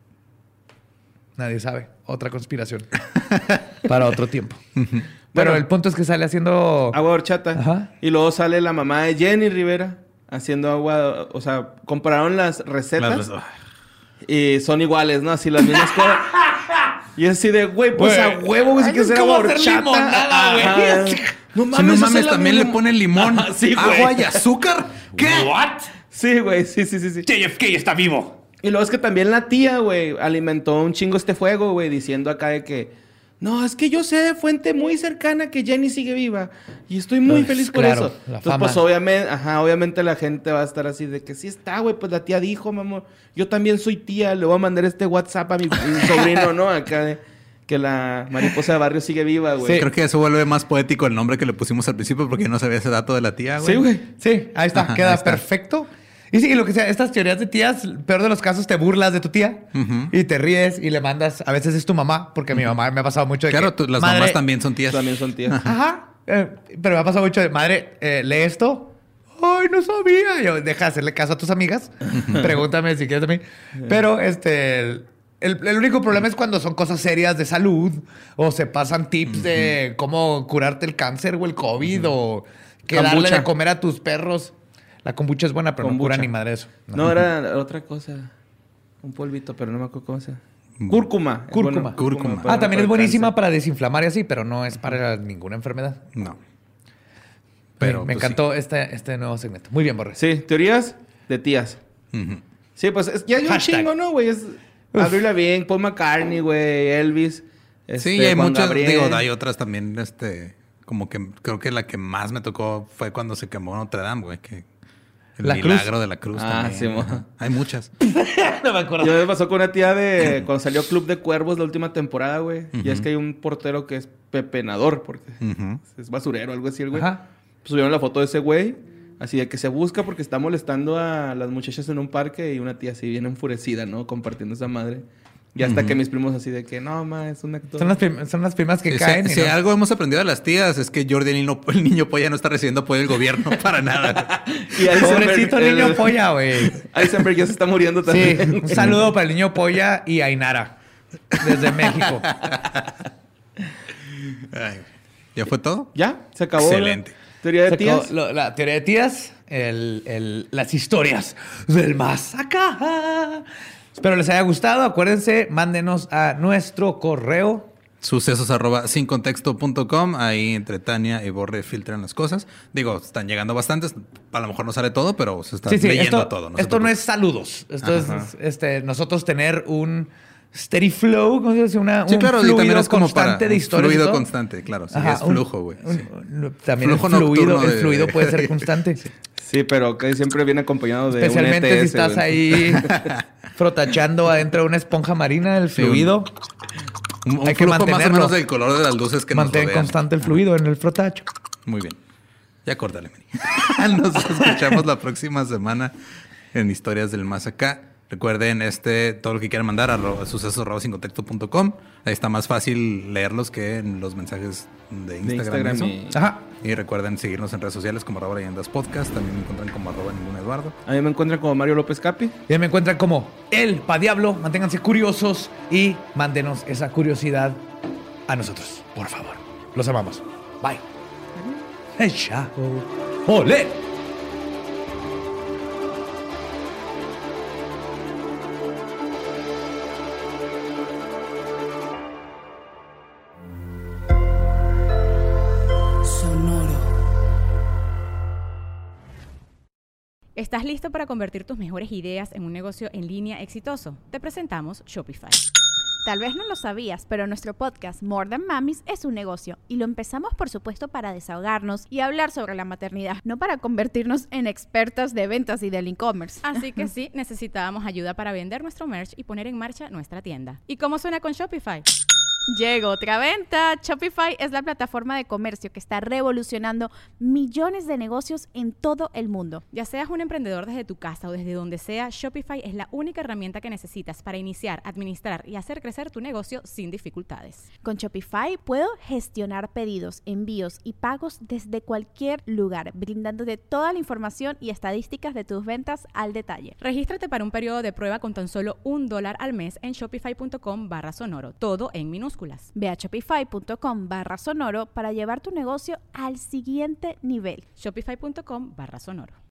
Nadie sabe. Otra conspiración. Para otro tiempo. Pero Bueno. el punto es que sale haciendo... Agua de horchata. Ajá. Y luego sale la mamá de Jenny Rivera haciendo agua. O sea, compararon las recetas y son iguales, ¿no? Así las mismas cosas. Y es así de, güey, pues Güey, a huevo, güey, si ay, quieres hacer ¿cómo agua de hacer horchata. limonada, güey? Ajá. No Si no mames, mames, también le ponen limón, Ajá, sí, güey. agua y azúcar. ¿Qué? ¿What? Sí, güey, sí. JFK está vivo. Y luego es que también la tía, güey, alimentó un chingo este fuego, güey, diciendo acá de que... No, es que yo sé de fuente muy cercana que Jenny sigue viva. Y estoy muy Pues, feliz por claro, eso. la Entonces, fama. pues, obviamente la gente va a estar así de que sí está, güey. Pues la tía dijo, mamá. Yo también soy tía. Le voy a mandar este WhatsApp a mi sobrino, ¿no? Acá de que la mariposa de barrio sigue viva, güey. Creo que eso vuelve más poético el nombre que le pusimos al principio porque yo no sabía ese dato de la tía, güey. Sí, güey. Sí, ahí está. Ajá, Queda ahí está. perfecto. Y sí, lo que sea, estas teorías de tías, peor de los casos, te burlas de tu tía y te ríes y le mandas. A veces es tu mamá, porque a mi mamá me ha pasado mucho de Claro, que, las "Madre, mamás también son tías. También son tías. Ajá. Pero me ha pasado mucho de, madre, lee esto. Ay, no sabía. Yo, deja de hacerle caso a tus amigas. Pregúntame si quieres a mí. Pero el único problema es cuando son cosas serias de salud o se pasan tips de cómo curarte el cáncer o el COVID o que darle Kombucha. de comer a tus perros. La kombucha es buena, pero no Kombucha. cura ni madre eso. No, era otra cosa. Un polvito, pero no me acuerdo cómo se llama. Cúrcuma. Es Cúrcuma. bueno, Cúrcuma. para- También para es buenísima cáncer. para desinflamar y así, pero no es para ninguna enfermedad. No. Pero me pues, encantó este nuevo segmento. Muy bien, Borre. Sí, teorías de tías. Ujú. Sí, pues ya hay un Hashtag. chingo, ¿no, güey? Es Avril Lavigne, Paul McCartney, güey, Elvis. Sí, y hay Juan muchas, Gabriel. digo, hay otras también, como que creo que la que más me tocó fue cuando se quemó Notre Dame, güey, que el La milagro cruz. de la cruz Ah, también. sí, mo. Ajá. Hay muchas. No me acuerdo. Yo me pasó con una tía de cuando salió Club de Cuervos la última temporada, güey. Y es que hay un portero que es pepenador, porque Ujú. es basurero, algo así, el güey. Ajá. Pues subieron la foto de ese güey, así de que se busca porque está molestando a las muchachas en un parque y una tía así bien enfurecida, ¿no? Compartiendo esa madre. Y hasta que mis primos así de que, no, ma, es un actor. Son las primas que Sí, caen. si y no- algo hemos aprendido de las tías es que Jordi, el niño polla, no está recibiendo apoyo del gobierno para nada. Y Eisenberg, Pobrecito niño polla, güey. Eisenberg ya se está muriendo Sí, también. un saludo para el niño polla y Ainara. Desde México. Ay, ¿ya fue todo? ¿Ya? ¿Se acabó? Excelente. La teoría de Se tías. acabó la teoría de tías, las historias del más acá. Espero les haya gustado. Acuérdense, mándenos a nuestro correo. Sucesos@sincontexto.com. Ahí entre Tania y Borre filtran las cosas. Digo, están llegando bastantes. A lo mejor no sale todo, pero se está leyendo esto, todo. No se esto no preocupen. es saludos. Esto es nosotros tener un steady flow, ¿cómo se dice? Sí, un claro, y fluido también es como para constante de un historias. y fluido todo. constante, claro. Sí, Ajá, es flujo, güey. Sí. También Flujo el fluido, nocturno el fluido de- puede ser constante. Sí, pero que siempre viene acompañado de Especialmente un ETS, si estás güey. ahí frotachando adentro de una esponja marina, el fluido. Un Hay que flujo más o mantenerlo. menos del color de las luces que nos Mantén rodean. constante el fluido en el frotacho. Muy bien. Ya córtale, Meni. Nos escuchamos la próxima semana en Historias del Más Acá. Recuerden todo lo que quieran mandar a sucesos@sincontexto.com. Ahí está más fácil leerlos que en los mensajes de De Instagram. Instagram y eso. y... Ajá. Y recuerden seguirnos en redes sociales como @leyendaspodcast. También me encuentran como @ninguneduardo. A mí me encuentran como Mario López Capi. Y me encuentran como el Pa Diablo. Manténganse curiosos y mándenos esa curiosidad a nosotros, por favor. Los amamos. Bye. Chao. ¡Olé! ¿Estás listo para convertir tus mejores ideas en un negocio en línea exitoso? Te presentamos Shopify. Tal vez no lo sabías, pero nuestro podcast More Than Mamis es un negocio y lo empezamos por supuesto para desahogarnos y hablar sobre la maternidad, no para convertirnos en expertas de ventas y del e-commerce. Así que sí, necesitábamos ayuda para vender nuestro merch y poner en marcha nuestra tienda. ¿Y cómo suena con Shopify? Llegó otra venta. Shopify es la plataforma de comercio que está revolucionando millones de negocios en todo el mundo. Ya seas un emprendedor desde tu casa o desde donde sea, Shopify es la única herramienta que necesitas para iniciar, administrar y hacer crecer tu negocio sin dificultades. Con Shopify puedo gestionar pedidos, envíos y pagos desde cualquier lugar, brindándote toda la información y estadísticas de tus ventas al detalle. Regístrate para un periodo de prueba con tan solo $1 al mes en shopify.com/sonoro, todo en minúsculas. Ve a shopify.com/sonoro para llevar tu negocio al siguiente nivel. Shopify.com/sonoro.